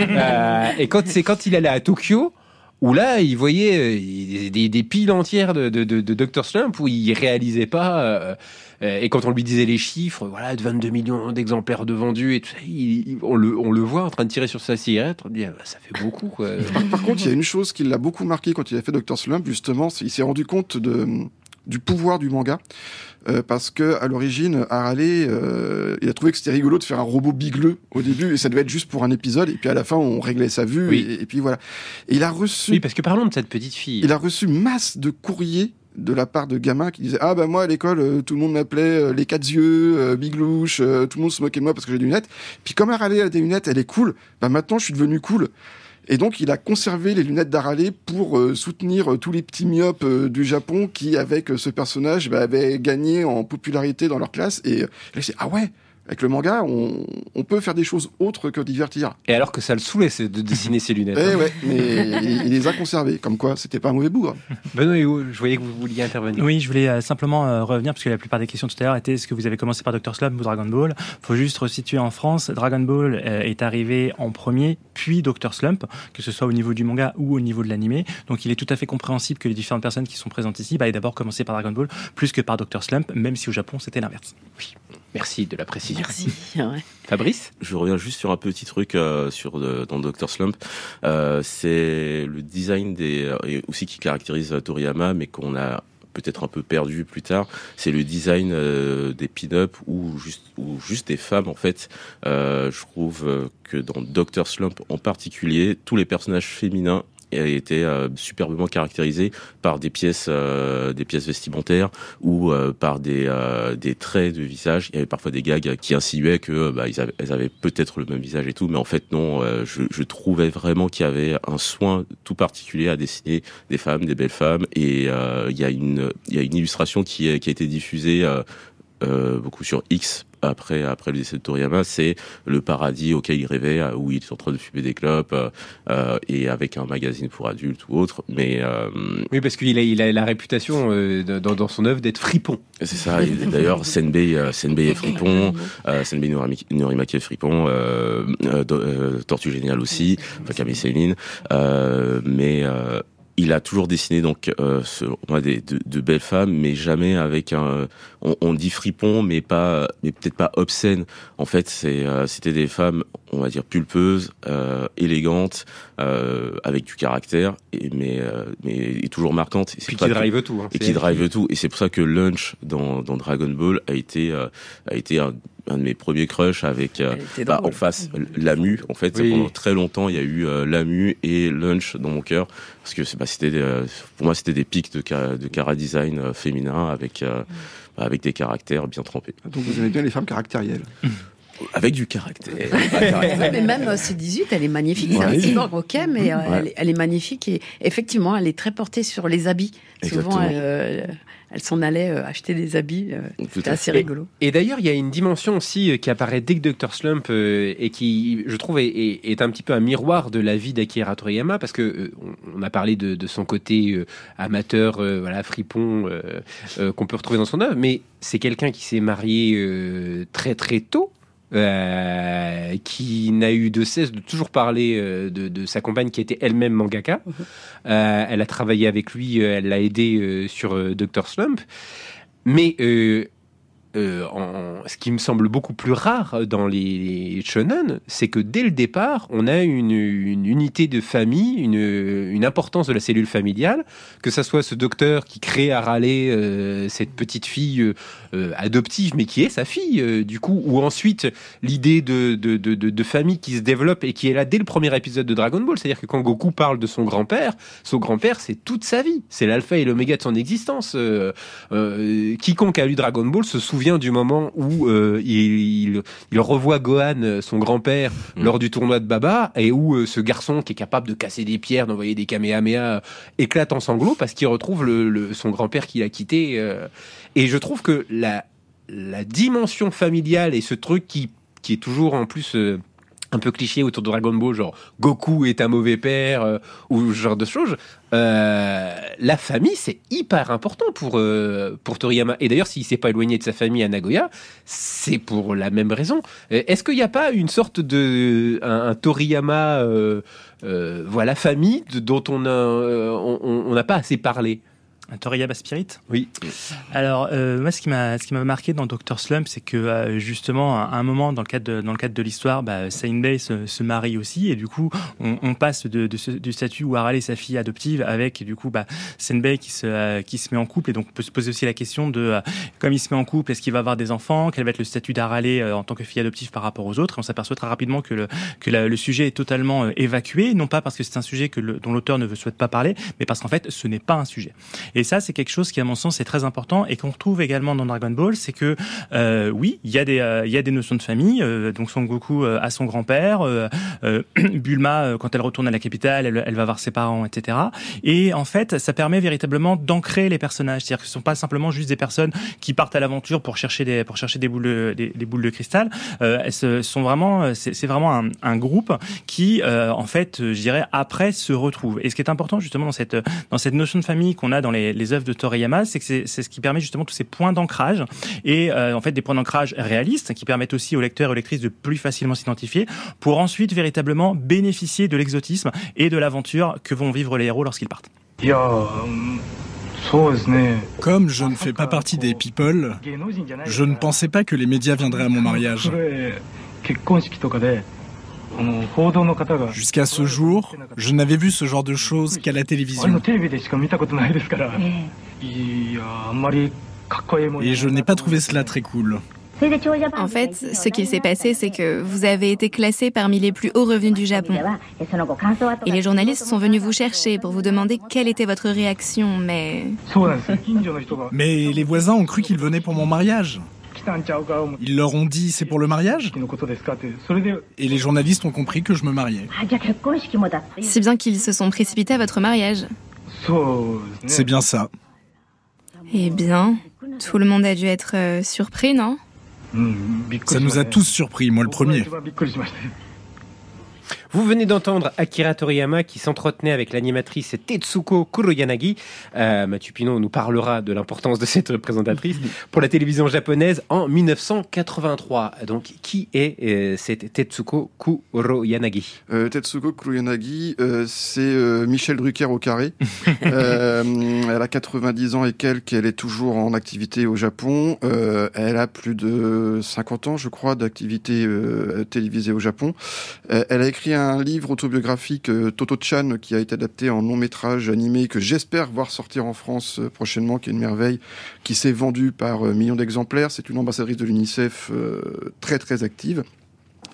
Euh, et quand c'est quand il allait à Tokyo, où là, il voyait euh, des, des piles entières de, de, de, de docteur Slump où il réalisait pas. Euh, euh, et quand on lui disait les chiffres, voilà, de vingt-deux millions d'exemplaires de vendus et tout ça, il- il- on, le, on le voit en train de tirer sur sa cigarette. On dit, ah, bah, ça fait beaucoup, quoi. Par, par contre, il y a une chose qui l'a beaucoup marqué quand il a fait docteur Slump, justement, c'est il s'est rendu compte de, du pouvoir du manga. Euh, parce que à l'origine, Harale, euh, il a trouvé que c'était rigolo de faire un robot bigleux au début, et ça devait être juste pour un épisode, et puis à la fin, on réglait sa vue, Oui. et, et puis voilà. Et il a reçu, Oui, parce que parlons de cette petite fille. il a reçu masse de courriers de la part de gamins qui disaient ah bah moi à l'école euh, tout le monde m'appelait euh, les quatre yeux, euh, Biglouche, euh, tout le monde se moquait de moi parce que j'ai des lunettes. Puis comme Harale a des lunettes, elle est cool. Bah maintenant je suis devenu cool. Et donc, il a conservé les lunettes d'Harale pour euh, soutenir euh, tous les petits myopes euh, du Japon qui, avec euh, ce personnage, bah, avaient gagné en popularité dans leur classe. Et euh, là, c'est ah ouais, avec le manga, on, on peut faire des choses autres que divertir. Et alors que ça le saoulait c'est de dessiner ses lunettes. Eh hein. ouais, mais il, il les a conservées. Comme quoi, c'était pas un mauvais bougre. Benoît, je voyais que vous vouliez intervenir. Oui, je voulais euh, simplement euh, revenir, parce que la plupart des questions tout à l'heure étaient est-ce que vous avez commencé par docteur Slump ou Dragon Ball. Il faut juste resituer en France, Dragon Ball euh, est arrivé en premier, puis docteur Slump, que ce soit au niveau du manga ou au niveau de l'animé. Donc il est tout à fait compréhensible que les différentes personnes qui sont présentes ici bah, aient d'abord commencé par Dragon Ball, plus que par docteur Slump, même si au Japon c'était l'inverse. Oui. Merci de la précision. Merci. Ouais. Fabrice ? Je reviens juste sur un petit truc euh, sur euh, dans docteur Slump. Euh, c'est le design des euh, et aussi qui caractérise euh, Toriyama, mais qu'on a peut-être un peu perdu plus tard. C'est le design euh, des pin-up ou juste ou juste des femmes en fait. Euh, je trouve euh, que dans docteur Slump en particulier, tous les personnages féminins a été euh, superbement caractérisé par des pièces, euh, des pièces vestimentaires ou euh, par des euh, des traits de visage. Il y avait parfois des gags qui insinuaient que bah, ils avaient, elles avaient peut-être le même visage et tout, mais en fait non. Euh, je, je trouvais vraiment qu'il y avait un soin tout particulier à dessiner des femmes, des belles femmes, et euh, il y a une il y a une illustration qui est, qui a été diffusée euh, euh, beaucoup sur X. Après, après le décès de Toriyama, c'est le paradis auquel il rêvait, où il est en train de fumer des clopes, euh, et avec un magazine pour adultes ou autre. Mais euh, oui, parce qu'il a, il a la réputation euh, dans, dans son œuvre d'être fripon. C'est ça. Et d'ailleurs, Senbei, euh, Senbei est fripon, euh, Senbei Norimaki, Norimaki est fripon, euh, euh, euh, Tortue Géniale aussi, enfin Camille Céline, euh, mais euh, il a toujours dessiné donc euh, ce, moi, des, de, de belles femmes, mais jamais avec un. On, on dit fripon, mais pas, mais peut-être pas obscène. En fait, c'est, euh, c'était des femmes, on va dire pulpeuses, euh, élégantes, euh, avec du caractère, et, mais, euh, mais et toujours marquantes. Et Puis qui drive tout. Hein, et qui drive tout. Et c'est pour ça que Lunch dans, dans Dragon Ball a été, euh, a été un, un de mes premiers crushs avec euh, bah, en face Lamu. En fait, oui. Pendant très longtemps, il y a eu euh, Lamu et Lunch dans mon cœur, parce que bah, c'était euh, pour moi c'était des pics de cara, de cara design euh, féminin avec euh, avec des caractères bien trempés. Donc vous aimez bien les femmes caractérielles. Avec du caractère. Ouais, mais même C dix-huit, elle est magnifique. C'est Ouais. un cyborg, ok, mais euh, Ouais. elle, est- elle est magnifique et effectivement, elle est très portée sur les habits. Exactement. Souvent, elle, euh, elle s'en allait euh, acheter des habits. Euh, C'était assez Et- rigolo. Et d'ailleurs, il y a une dimension aussi euh, qui apparaît dès que docteur Slump euh, et qui, je trouve, est, est- est un petit peu un miroir de la vie d'Akira Toriyama, parce que euh, on, on a parlé de, de son côté euh, amateur, euh, voilà, fripon, euh, euh, qu'on peut retrouver dans son œuvre, mais c'est quelqu'un qui s'est marié euh, très très tôt. Euh, qui n'a eu de cesse de toujours parler euh, de, de sa compagne qui était elle-même mangaka. Mhm. Euh, elle a travaillé avec lui, euh, elle l'a aidé euh, sur euh, docteur Slump. Mais euh, euh, en, ce qui me semble beaucoup plus rare dans les shonen, c'est que dès le départ, on a une, une unité de famille, une, une importance de la cellule familiale, que ça soit ce docteur qui crée à râler euh, cette petite fille euh, euh, adoptive, mais qui est sa fille, euh, du coup, ou ensuite l'idée de, de, de, de, de famille qui se développe et qui est là dès le premier épisode de Dragon Ball. C'est-à-dire que quand Goku parle de son grand-père, son grand-père, c'est toute sa vie. C'est l'alpha et l'oméga de son existence. Euh, euh, quiconque a lu Dragon Ball se souvient du moment où euh, il, il, il revoit Gohan, son grand-père, mmh. lors du tournoi de Baba, et où euh, ce garçon qui est capable de casser des pierres, d'envoyer des kamehameha, euh, éclate en sanglots parce qu'il retrouve le, le, son grand-père qu'il a quitté. Euh, et je trouve que la, la dimension familiale et ce truc qui, qui est toujours en plus... Euh, un peu cliché autour de Dragon Ball, genre Goku est un mauvais père, euh, ou ce genre de choses. Euh, la famille, c'est hyper important pour, euh, pour Toriyama. Et d'ailleurs, s'il ne s'est pas éloigné de sa famille à Nagoya, c'est pour la même raison. Est-ce qu'il n'y a pas une sorte de... un, un Toriyama, euh, euh, voilà, famille, de, dont on n'a euh, on, on n'a pas assez parlé? Un Toriyama Spirit. Oui. Alors euh, moi, ce qui m'a ce qui m'a marqué dans docteur Slump, c'est que euh, justement, à un moment dans le cadre de, dans le cadre de l'histoire, bah, Senbei se, se marie aussi, et du coup, on, on passe de, de ce, du statut où Arale est sa fille adoptive, avec du coup, bah, Senbei qui se euh, qui se met en couple, et donc on peut se poser aussi la question de euh, comme il se met en couple, est-ce qu'il va avoir des enfants, quel va être le statut d'Arale euh, en tant que fille adoptive par rapport aux autres. Et on s'aperçoit très rapidement que le que la, le sujet est totalement euh, évacué, non pas parce que c'est un sujet que le, dont l'auteur ne veut souhaite pas parler, mais parce qu'en fait, ce n'est pas un sujet. Et ça, c'est quelque chose qui, à mon sens, est très important et qu'on retrouve également dans Dragon Ball, c'est que euh, oui, il y a des euh, il y a des notions de famille. Euh, donc Son Goku euh, a son grand-père, euh, euh, Bulma euh, quand elle retourne à la capitale, elle, elle va voir ses parents, et cetera. Et en fait, ça permet véritablement d'ancrer les personnages, c'est-à-dire que ce sont pas simplement juste des personnes qui partent à l'aventure pour chercher des pour chercher des boules de, des, des boules de cristal. Euh, elles se, sont vraiment c'est, c'est vraiment un, un groupe qui euh, en fait, je dirais, après se retrouve. Et ce qui est important justement dans cette dans cette notion de famille qu'on a dans les, les œuvres de Toriyama, c'est que c'est, c'est ce qui permet justement tous ces points d'ancrage et euh, en fait des points d'ancrage réalistes qui permettent aussi aux lecteurs et aux lectrices de plus facilement s'identifier pour ensuite véritablement bénéficier de l'exotisme et de l'aventure que vont vivre les héros lorsqu'ils partent. Comme je ne fais pas partie des people, je ne pensais pas que les médias viendraient à mon mariage. Jusqu'à ce jour, je n'avais vu ce genre de choses qu'à la télévision. Et je n'ai pas trouvé cela très cool. En fait, ce qu'il s'est passé, c'est que vous avez été classé parmi les plus hauts revenus du Japon. Et les journalistes sont venus vous chercher pour vous demander quelle était votre réaction, mais... Mais les voisins ont cru qu'ils venaient pour mon mariage. Ils leur ont dit « c'est pour le mariage ?» Et les journalistes ont compris que je me mariais. Si bien qu'ils se sont précipités à votre mariage. C'est bien ça. Eh bien, tout le monde a dû être euh, surpris, non ? Ça nous a tous surpris, moi le premier. Vous venez d'entendre Akira Toriyama qui s'entretenait avec l'animatrice Tetsuko Kuroyanagi. Euh, Mathieu Pinot nous parlera de l'importance de cette présentatrice pour la télévision japonaise en dix-neuf cent quatre-vingt-trois. Donc, qui est euh, cette Tetsuko Kuroyanagi ? euh, Tetsuko Kuroyanagi, euh, c'est euh, Michel Drucker au carré. euh, elle a quatre-vingt-dix ans et quelques, elle est toujours en activité au Japon. Euh, elle a plus de cinquante ans, je crois, d'activité euh, télévisée au Japon. Euh, elle a écrit un un livre autobiographique, euh, Toto-chan, qui a été adapté en long-métrage animé, que j'espère voir sortir en France euh, prochainement, qui est une merveille, qui s'est vendu par euh, millions d'exemplaires. C'est une ambassadrice de l'UNICEF euh, très très active.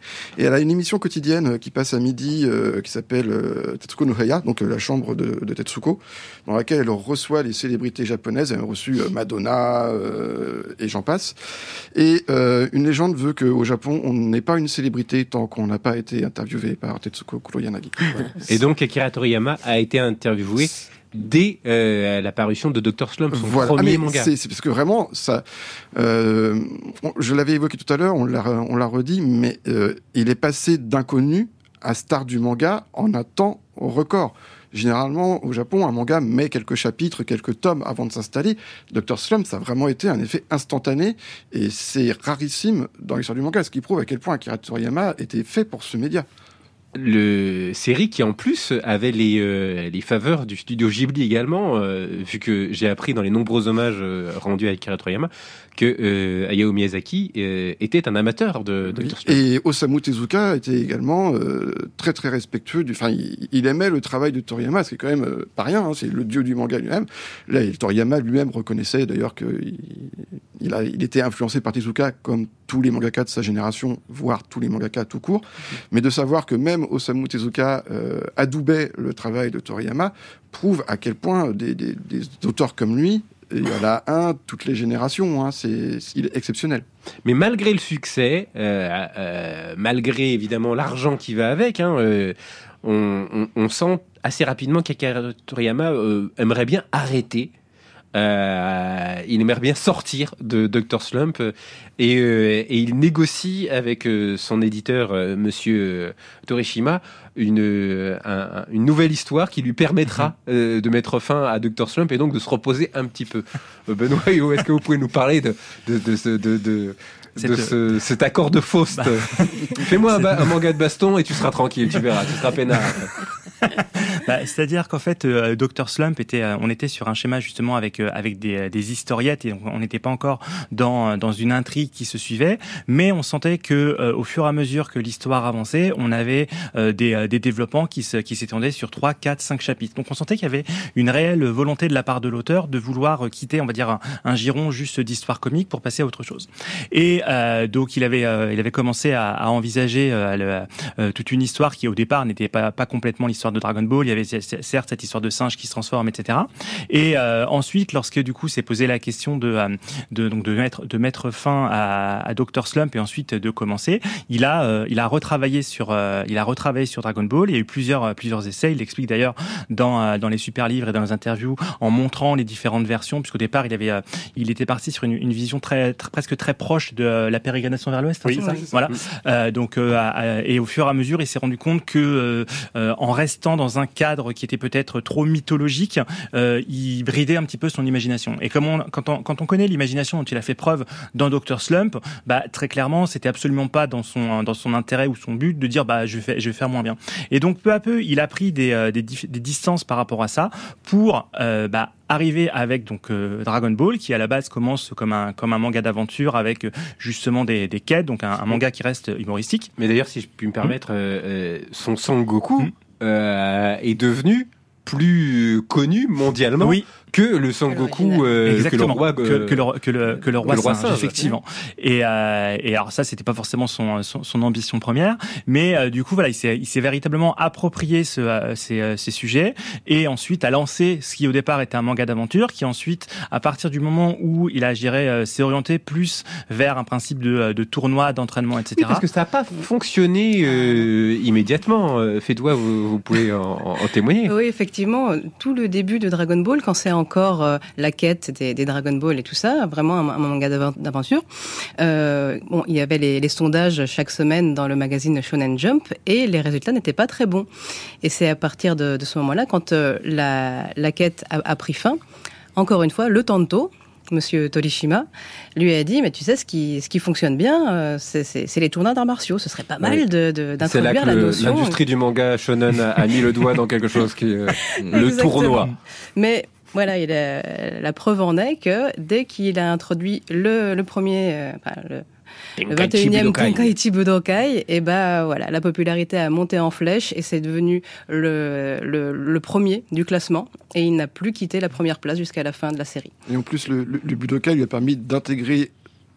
Et elle a une émission quotidienne qui passe à midi, euh, qui s'appelle euh, Tetsuko no Heya, donc euh, la chambre de, de Tetsuko, dans laquelle elle reçoit les célébrités japonaises. Elle a reçu euh, Madonna euh, et j'en passe. Et euh, une légende veut qu'au Japon, on n'est pas une célébrité tant qu'on n'a pas été interviewé par Tetsuko Kuroyanagi. Voilà. Et donc Akira Toriyama a été interviewé dès euh, la parution de docteur Slump, son voilà. premier ah, mais manga. C'est, c'est parce que vraiment, ça, euh, on, je l'avais évoqué tout à l'heure, on l'a, on l'a redit, mais euh, il est passé d'inconnu à star du manga en un temps record. Généralement, au Japon, un manga met quelques chapitres, quelques tomes avant de s'installer. docteur Slump, ça a vraiment été un effet instantané et c'est rarissime dans l'histoire du manga, ce qui prouve à quel point Akira Toriyama était fait pour ce média. Le série qui en plus avait les, euh, les faveurs du studio Ghibli également, euh, vu que j'ai appris dans les nombreux hommages euh, rendus à Akira Toriyama que euh, Hayao Miyazaki euh, était un amateur de docteur Slump. Et Osamu Tezuka était également euh, très très respectueux. Du, enfin, il, il aimait le travail de Toriyama, ce qui est quand même euh, pas rien. Hein, c'est le dieu du manga lui-même. Là, Toriyama lui-même reconnaissait d'ailleurs qu'il il a, il était influencé par Tezuka, comme tous les mangaka de sa génération, voire tous les mangaka tout court. Mais de savoir que même Osamu Tezuka euh, adoubait le travail de Toriyama prouve à quel point des, des, des auteurs comme lui, il y en a un toutes les générations, hein, c'est, il est exceptionnel. Mais malgré le succès, euh, euh, malgré évidemment l'argent qui va avec, hein, euh, on, on, on sent assez rapidement qu'Akira Toriyama euh, aimerait bien arrêter. Euh, il aimerait bien sortir de docteur Slump et, euh, et il négocie avec euh, son éditeur, euh, Monsieur Torishima, une, euh, un, une nouvelle histoire qui lui permettra euh, de mettre fin à docteur Slump et donc de se reposer un petit peu. Euh, Benoît, est-ce que vous pouvez nous parler de, de, de, de, de, de de ce, cet accord de Faust? Bah. Fais-moi un, ba- un manga de baston et tu seras tranquille, tu verras, tu seras peinard. Bah, c'est-à-dire qu'en fait, euh, docteur Slump était, euh, on était sur un schéma justement avec euh, avec des, des historiettes et on n'était pas encore dans dans une intrigue qui se suivait, mais on sentait que euh, au fur et à mesure que l'histoire avançait, on avait euh, des des développements qui se qui s'étendaient sur trois, quatre, cinq chapitres. Donc on sentait qu'il y avait une réelle volonté de la part de l'auteur de vouloir quitter, on va dire, un, un giron juste d'histoire comique pour passer à autre chose. Et euh, donc il avait euh, il avait commencé à, à envisager euh, le, euh, toute une histoire qui au départ n'était pas pas complètement l'histoire de Dragon Ball. Il y avait certes cette histoire de singe qui se transforme, et cetera. Et euh, ensuite, lorsque du coup s'est posé la question de de donc de mettre de mettre fin à, à docteur Slump et ensuite de commencer, il a euh, il a retravaillé sur euh, il a retravaillé sur Dragon Ball. Il y a eu plusieurs plusieurs essais. Il l'explique d'ailleurs dans dans les super livres et dans les interviews en montrant les différentes versions, puisqu'au départ il avait euh, il était parti sur une, une vision très, très presque très proche de euh, la pérégrination vers l'Ouest. Oui, c'est ça oui, c'est ça. Voilà. Euh, donc euh, à, à, et au fur et à mesure, il s'est rendu compte que euh, euh, en restant dans un cadre qui était peut-être trop mythologique, euh, il bridait un petit peu son imagination. Et comme on, quand, on, quand on connaît l'imagination dont il a fait preuve dans docteur Slump, bah, très clairement, c'était absolument pas dans son, dans son intérêt ou son but de dire bah, je, vais, je vais faire moins bien. Et donc, peu à peu, il a pris des, euh, des, des distances par rapport à ça pour euh, bah, arriver avec donc euh, Dragon Ball, qui à la base commence comme un, comme un manga d'aventure avec euh, justement des, des quêtes, donc un, un manga qui reste humoristique. Mais d'ailleurs, si je puis me permettre, mmh. euh, son Sangoku mmh. euh, est devenu plus connu mondialement oui. que le Sangoku euh, que le roi euh, que, que, le, que le que le roi, que le roi singe, singe, effectivement. Et euh, et alors ça c'était pas forcément son son, son ambition première, mais euh, du coup voilà, il s'est il s'est véritablement approprié ce euh, ces euh, ces sujets et ensuite a lancé ce qui au départ était un manga d'aventure qui ensuite à partir du moment où il a géré euh, s'est orienté plus vers un principe de de tournoi, d'entraînement, et cetera. Oui, parce que ça a pas fonctionné euh, immédiatement. Fais-toi, vous, vous pouvez en, en témoigner. Oui, effectivement. Effectivement, tout le début de Dragon Ball, quand c'est encore euh, la quête des, des Dragon Ball et tout ça, vraiment un, un manga d'aventure, euh, bon, il y avait les, les sondages chaque semaine dans le magazine Shonen Jump et les résultats n'étaient pas très bons. Et c'est à partir de, de ce moment-là, quand euh, la, la quête a, a pris fin, encore une fois, le Tanto, Monsieur Torishima, lui a dit, mais tu sais, ce qui, ce qui fonctionne bien, euh, c'est, c'est, c'est les tournois d'arts martiaux. Ce serait pas mal oui. de, de, d'introduire c'est là que la le, notion. L'industrie du manga shonen a, a mis le doigt dans quelque chose qui est euh, le tournoi. Mais voilà, il a, la preuve en est que dès qu'il a introduit le, le premier... Euh, enfin, le, Le vingt et unième Tenkaichi Budokai, et ben voilà, la popularité a monté en flèche et c'est devenu le, le, le premier du classement et il n'a plus quitté la première place jusqu'à la fin de la série. Et en plus, le, le, le Budokai lui a permis d'intégrer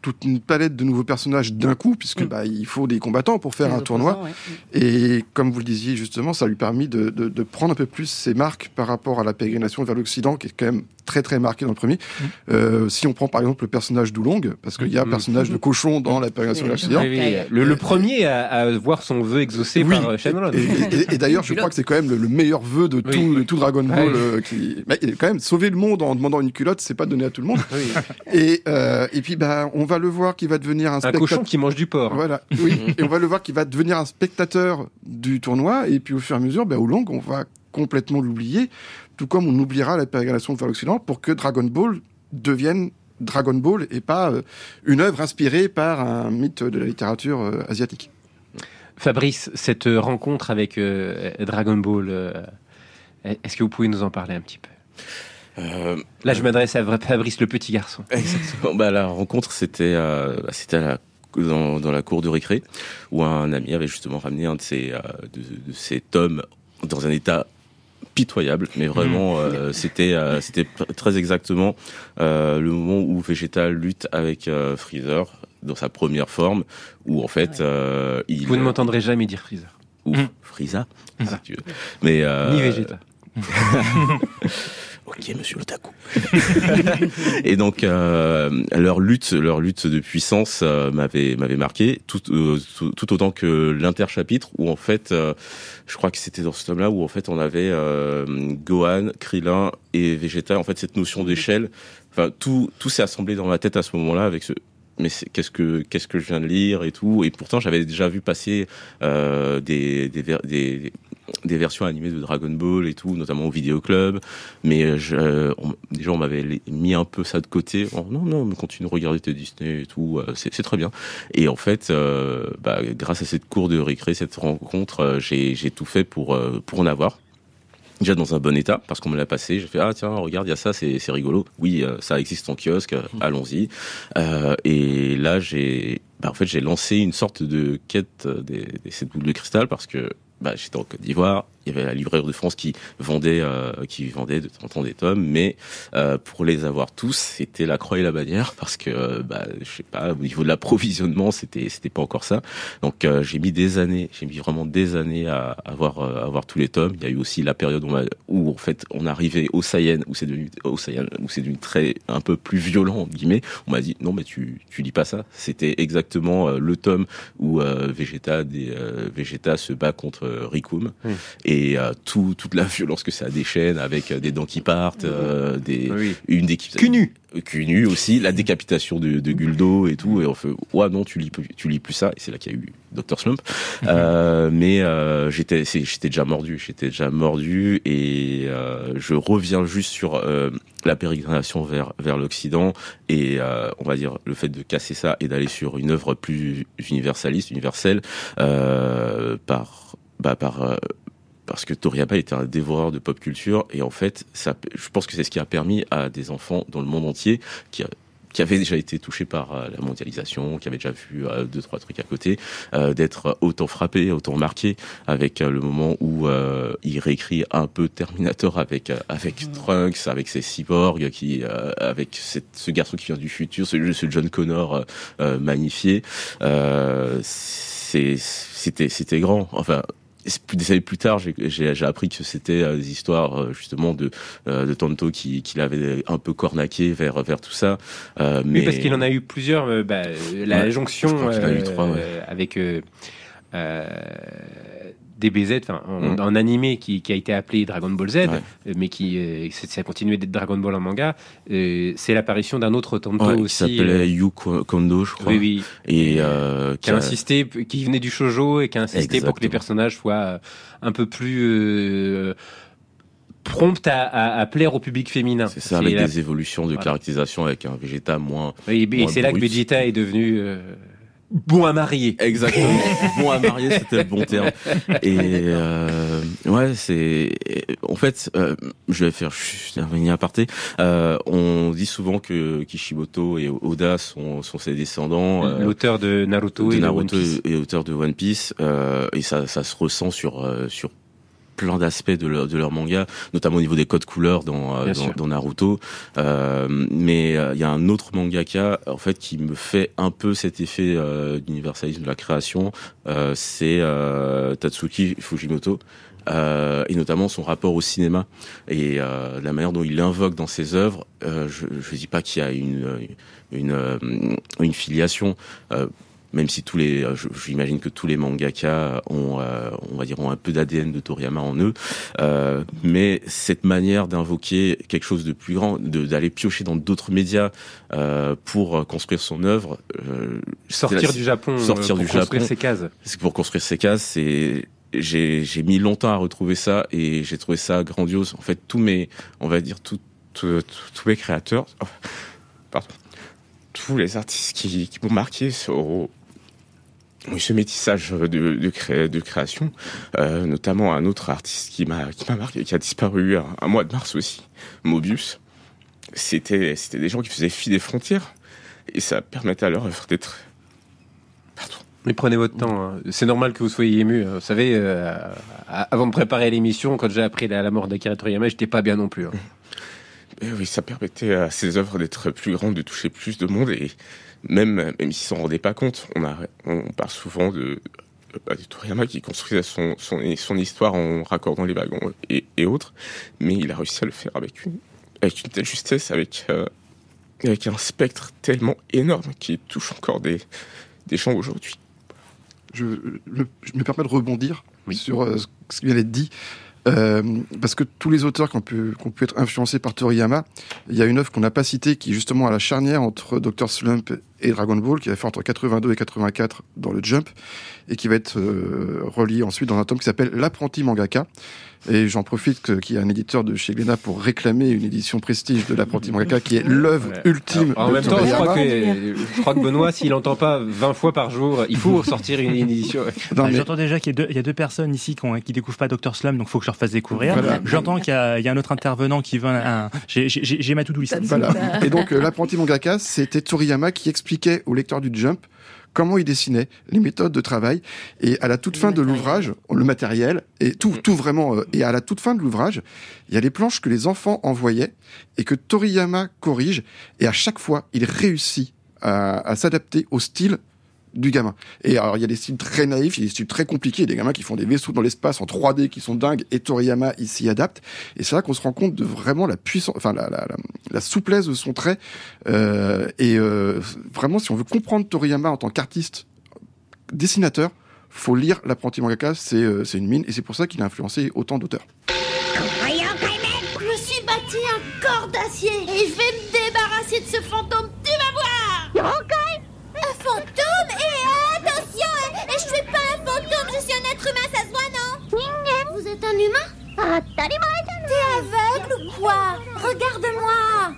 toute une palette de nouveaux personnages d'un coup, puisque mmh. bah, il faut des combattants pour faire les un tournoi. Ouais. Et comme vous le disiez justement, ça lui a permis de, de, de prendre un peu plus ses marques par rapport à la pérégrination vers l'Occident, qui est quand même très très marqué dans le premier. Mmh. Euh, si on prend par exemple le personnage d'Oulong, parce qu'il y a un mmh. personnage de cochon dans la pérégrination vers l'Occident. Oui, oui. Le, le premier à, à voir son vœu exaucé oui. par Shenron. Et, et, et, et d'ailleurs, je crois que c'est quand même le, le meilleur vœu de tout, oui. de tout Dragon Ball. Oui. Euh, qui... bah, quand même, sauver le monde en demandant une culotte, c'est pas donné à tout le monde. Oui. Et, euh, et puis, bah, on va le voir qui va devenir un, un spectateur. cochon qui mange du porc. Voilà. Oui. Et on va le voir qui va devenir un spectateur du tournoi. Et puis, au fur et à mesure, bah, Oolong, on va complètement l'oublier. Tout comme on oubliera la pérégrination vers l'Occident pour que Dragon Ball devienne Dragon Ball et pas euh, une œuvre inspirée par un mythe de la littérature euh, asiatique. Fabrice, cette rencontre avec euh, Dragon Ball, euh, est-ce que vous pouvez nous en parler un petit peu ? Euh, Là, je m'adresse à Fabrice, le petit garçon. Exactement. Bah, la rencontre, c'était, euh, c'était à la, dans, dans la cour de récré, où un ami avait justement ramené un de ses, euh, de, de ses tomes dans un état pitoyable, mais vraiment, euh, c'était, euh, c'était très exactement euh, le moment où Vegeta lutte avec euh, Freezer dans sa première forme, où en fait, euh, il... Vous ne m'entendrez jamais dire Freezer. Ou mmh. Frieza, mmh. si tu veux. Mais euh... ni Vegeta. Ok, monsieur Otaku. Et donc euh, leur lutte, leur lutte de puissance euh, m'avait m'avait marqué tout, euh, tout tout autant que l'interchapitre où en fait, euh, je crois que c'était dans ce tome-là où en fait on avait euh, Gohan, Krillin et Vegeta. En fait, cette notion d'échelle, enfin tout tout s'est assemblé dans ma tête à ce moment-là avec ce. Mais c'est, qu'est-ce que qu'est-ce que je viens de lire et tout, et pourtant j'avais déjà vu passer euh, des, des des des versions animées de Dragon Ball et tout, notamment au vidéo club, mais je, on, déjà on m'avait mis un peu ça de côté. Oh, non non, mais continue de regarder tes Disney et tout, euh, c'est c'est très bien. Et en fait, euh, bah, grâce à cette cour de récré, cette rencontre, euh, j'ai j'ai tout fait pour euh, pour en avoir. Déjà dans un bon état, parce qu'on me l'a passé, j'ai fait ah tiens regarde il y a ça, c'est c'est rigolo. Oui, euh, ça existe en kiosque, euh, allons-y. Euh, et là j'ai, bah en fait j'ai lancé une sorte de quête des, des sept boules de cristal parce que bah j'étais en Côte d'Ivoire, il y avait la librairie de France qui vendait euh, qui vendait de temps en temps des tomes, mais euh, pour les avoir tous, c'était la croix et la bannière parce que bah je sais pas, au niveau de l'approvisionnement, c'était c'était pas encore ça. Donc euh, j'ai mis des années, j'ai mis vraiment des années à avoir euh, à avoir tous les tomes. Il y a eu aussi la période où, on a, où en fait on arrivait au Saiyan où c'est devenu au Saiyan où c'est devenu très un peu plus violent entre guillemets. On m'a dit non mais tu tu lis pas ça. C'était exactement euh, le tome où euh, Vegeta des euh, Vegeta se bat contre euh, Rikum oui. et Et euh, tout, toute la violence que ça déchaîne avec euh, des dents qui partent, euh, des, oui. une équipe... Cunu Cunu aussi, la décapitation de, de Guldo et tout, et on fait, ouais non, tu lis, tu lis plus ça, et c'est là qu'il y a eu docteur Slump. Mm-hmm. Euh, mais euh, j'étais, c'est, j'étais déjà mordu, j'étais déjà mordu, et euh, je reviens juste sur euh, la pérégrination vers, vers l'Occident, et euh, on va dire le fait de casser ça et d'aller sur une œuvre plus universaliste, universelle, euh, par... Bah, par euh, parce que Toriyama était un dévoreur de pop culture et en fait, ça, je pense que c'est ce qui a permis à des enfants dans le monde entier qui, a, qui avaient déjà été touchés par euh, la mondialisation, qui avaient déjà vu euh, deux trois trucs à côté, euh, d'être autant frappés, autant marqués avec euh, le moment où euh, il réécrit un peu Terminator avec euh, avec mmh. Trunks, avec ses cyborgs, qui euh, avec cette, ce garçon qui vient du futur, ce, ce John Connor euh, euh, magnifié. Euh, c'est, c'était c'était grand. Enfin. Des années plus tard, j'ai, j'ai, j'ai appris que c'était euh, des histoires justement de euh, de Tonto qui, qui l'avait un peu cornaqué vers vers tout ça. Euh, mais oui, parce qu'il en a eu plusieurs. Euh, bah, la ouais, jonction euh, trois, ouais. euh, avec euh, euh, D B Z, enfin en, mmh. en animé qui, qui a été appelé Dragon Ball Z, ouais. mais qui euh, ça a continué d'être Dragon Ball en manga. Euh, c'est l'apparition d'un autre Tonto ouais, aussi. Qui s'appelait euh, Yu Kondo, je crois. Oui, oui. Et euh, qui a insisté, qui venait du shoujo et qui a insisté Exactement. pour que les personnages soient un peu plus euh, promptes à, à, à plaire au public féminin. C'est ça, c'est avec la... des évolutions de voilà. caractérisation avec un Vegeta moins. Oui, et moins c'est brut. Là que Vegeta est devenu. Euh, Bon à marier. Exactement. Bon à marier, c'était le bon terme. Et euh, ouais, c'est en fait, euh, je vais faire un mini aparté. Euh, on dit souvent que Kishimoto et Oda sont, sont ses descendants. Euh, L'auteur de Naruto, de et Naruto de One Piece. et auteur de One Piece. Euh, et ça, ça se ressent sur euh, sur plein d'aspects de leur, de leur manga, notamment au niveau des codes couleurs dans, euh, dans, dans Naruto. Euh, mais il euh, y a un autre mangaka en fait qui me fait un peu cet effet euh, d'universalisme de la création. Euh, c'est euh, Tatsuki Fujimoto. Euh, et notamment son rapport au cinéma et euh, la manière dont il l'invoque dans ses œuvres. Euh, je ne dis pas qu'il y a une une, une, une filiation, euh, même si tous les, je, j'imagine que tous les mangaka ont, euh, on va dire, ont un peu d'A D N de Toriyama en eux, euh, mais cette manière d'invoquer quelque chose de plus grand, de, d'aller piocher dans d'autres médias euh, pour construire son œuvre, euh, sortir du Japon, sortir pour du construire Japon, ses cases. C'est pour construire ses cases, c'est J'ai, j'ai mis longtemps à retrouver ça et j'ai trouvé ça grandiose. En fait, tous mes, on va dire, tout, tout, tout, tous mes créateurs, oh, pardon, tous les artistes qui, qui m'ont marqué sur ce métissage de, de, cré, de création, euh, notamment un autre artiste qui m'a, qui m'a marqué, qui a disparu un, un mois de mars aussi, Mobius. C'était, c'était des gens qui faisaient fi des frontières et ça permettait à leur œuvre d'être, pardon. Mais prenez votre temps, hein. C'est normal que vous soyez ému. Vous savez, euh, avant de préparer l'émission, quand j'ai appris la, la mort d'Akira Toriyama, j'étais pas bien non plus. Hein. Et oui, ça permettait à ces œuvres d'être plus grandes, de toucher plus de monde, et même, même s'ils s'en rendaient pas compte, on, a, on parle souvent de, de, de Toriyama qui construisait son, son, son histoire en raccordant les wagons et, et autres, mais il a réussi à le faire avec une, avec une telle justesse, avec, euh, avec un spectre tellement énorme qui touche encore des, des gens aujourd'hui. Je, je, je me permets de rebondir oui. sur euh, ce qui vient d'être dit, euh, parce que tous les auteurs qui ont pu, qui ont pu être influencés par Toriyama, il y a une œuvre qu'on n'a pas citée qui est justement à la charnière entre docteur Slump et Dragon Ball, qui va faire entre quatre-vingt-deux et quatre-vingt-quatre dans le Jump, et qui va être euh, relié ensuite dans un tome qui s'appelle L'apprenti mangaka. Et j'en profite que, qu'il y a un éditeur de chez Glénat pour réclamer une édition prestige de L'apprenti mangaka, qui est l'œuvre ouais. ultime. Alors, en de même temps, je crois, que, je crois que Benoît, s'il n'entend pas vingt fois par jour, il faut sortir une, une édition. Non, mais... J'entends déjà qu'il y a deux, il y a deux personnes ici qui, ont, qui découvrent pas docteur Slump, donc il faut que je leur fasse découvrir. Voilà. J'entends qu'il y a, il y a un autre intervenant qui veut un... un j'ai, j'ai, j'ai ma to-do list. Voilà. Et donc, euh, L'apprenti mangaka, c'était Toriyama qui expliquait au lecteur du Jump comment il dessinait, les méthodes de travail, et à la toute le fin matériel. de l'ouvrage, le matériel, et tout, tout vraiment, euh, et à la toute fin de l'ouvrage, il y a les planches que les enfants envoyaient, et que Toriyama corrige, et à chaque fois, il réussit à, à s'adapter au style du gamin. Et alors, il y a des styles très naïfs, il y a des styles très compliqués, des gamins qui font des vaisseaux dans l'espace en trois D qui sont dingues, et Toriyama, il s'y adapte. Et c'est là qu'on se rend compte de vraiment la puissance, enfin, la, la, la, la souplesse de son trait. Euh, et euh, vraiment, si on veut comprendre Toriyama en tant qu'artiste, dessinateur, faut lire L'apprenti mangaka, c'est, euh, c'est une mine, et c'est pour ça qu'il a influencé autant d'auteurs. Je me suis bâti un corps d'acier, et je vais me débarrasser de ce fantôme, tu vas voir! Un fantôme? Et attention, et, et je suis pas un fantôme, je suis un être humain, ça se voit, non? Vous êtes un humain? T'es aveugle ou quoi? Regarde-moi!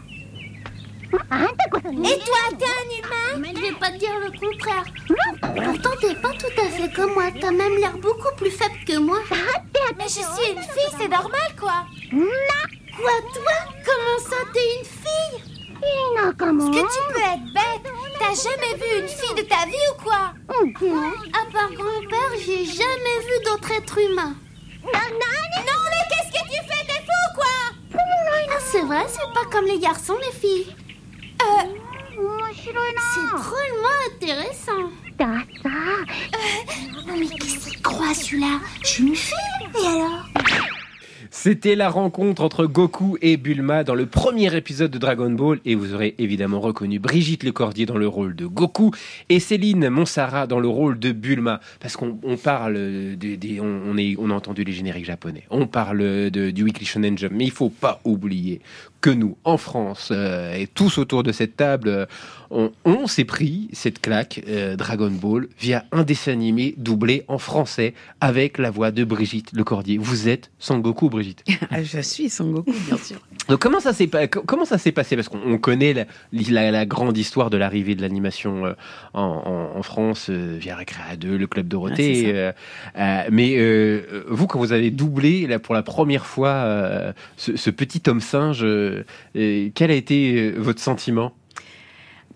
Et toi, t'es un humain? Je vais pas te dire le contraire. Pourtant, t'es pas tout à fait comme moi, t'as même l'air beaucoup plus faible que moi. Mais je suis une fille, c'est normal, quoi? Quoi, toi? Comment ça, t'es une fille? Est-ce que tu peux être bête? T'as jamais vu une fille de ta vie ou quoi? À part grand-père, j'ai jamais vu d'autres êtres humains. Non, mais qu'est-ce que tu fais? T'es fou, quoi? Ah, c'est vrai, c'est pas comme les garçons, les filles. Euh... C'est drôlement intéressant. Euh... Mais qu'est-ce qu'il croit, celui-là? Je suis une fille, et alors? C'était la rencontre entre Goku et Bulma dans le premier épisode de Dragon Ball, et vous aurez évidemment reconnu Brigitte Lecordier dans le rôle de Goku et Céline Monsara dans le rôle de Bulma, parce qu'on on parle de, de, on, on, est, on a entendu les génériques japonais, on parle de, du Weekly Shonen Jump, mais il faut pas oublier que nous, en France, euh, et tous autour de cette table, euh, on, on s'est pris cette claque euh, Dragon Ball via un dessin animé doublé en français avec la voix de Brigitte Lecordier. Vous êtes Son Goku, Brigitte? Je suis Son Goku, bien sûr. Donc comment ça s'est, comment ça s'est passé? Parce qu'on connaît la, la, la grande histoire de l'arrivée de l'animation euh, en, en, en France euh, via Récréa deux, le Club Dorothée. Ah, euh, euh, mais euh, vous, quand vous avez doublé là, pour la première fois euh, ce, ce petit homme singe, euh, quel a été votre sentiment?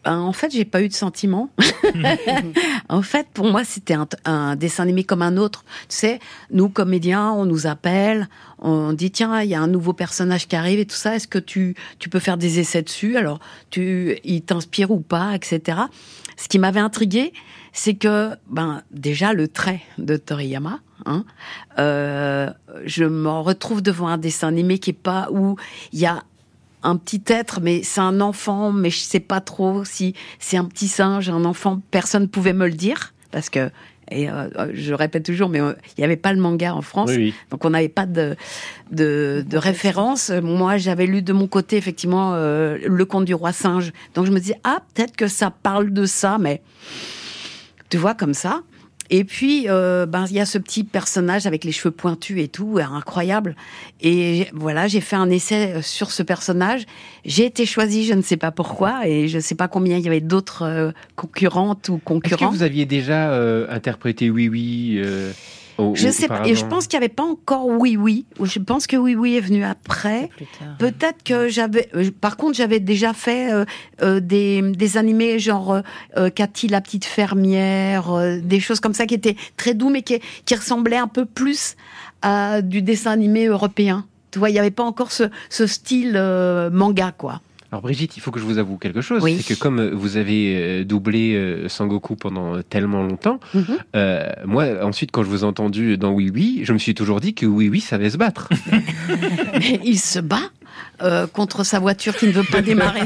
Ben, en fait, j'ai pas eu de sentiment. En fait, pour moi, c'était un, un dessin animé comme un autre. Tu sais, nous, comédiens, on nous appelle, on dit, tiens, il y a un nouveau personnage qui arrive et tout ça, est-ce que tu, tu peux faire des essais dessus? Alors, tu, il t'inspire ou pas, et cetera. Ce qui m'avait intriguée, c'est que, ben, déjà, le trait de Toriyama, hein, euh, je me retrouve devant un dessin animé qui est pas, où il y a un petit être, mais c'est un enfant, mais je sais pas trop si c'est un petit singe, un enfant, personne pouvait me le dire, parce que, et euh, je répète toujours, mais il n'y avait pas le manga en France, oui, oui. Donc on n'avait pas de, de, de référence. Moi, j'avais lu de mon côté, effectivement, euh, Le Conte du Roi Singe, donc je me disais, ah, peut-être que ça parle de ça, mais tu vois, comme ça. Et puis, euh, ben, il y a ce petit personnage avec les cheveux pointus et tout, incroyable. Et voilà, j'ai fait un essai sur ce personnage. J'ai été choisie, je ne sais pas pourquoi, et je ne sais pas combien il y avait d'autres euh, concurrentes ou concurrents. Est-ce que vous aviez déjà euh, interprété Oui Oui euh... Au, je sais pas, et je pense qu'il n'y avait pas encore Oui Oui. Je pense que Oui Oui est venu après. Peut-être que j'avais. Par contre, j'avais déjà fait euh, euh, des, des animés genre euh, Cathy la petite fermière, euh, des choses comme ça qui étaient très doux, mais qui, qui ressemblaient un peu plus à du dessin animé européen. Tu vois, il n'y avait pas encore ce, ce style euh, manga, quoi. Alors Brigitte, il faut que je vous avoue quelque chose, oui. C'est que comme vous avez doublé euh, Sangoku pendant tellement longtemps, mm-hmm. euh, moi ensuite quand je vous ai entendu dans Oui Oui, je me suis toujours dit que Oui Oui savait se battre. Mais il se bat euh, contre sa voiture qui ne veut pas démarrer.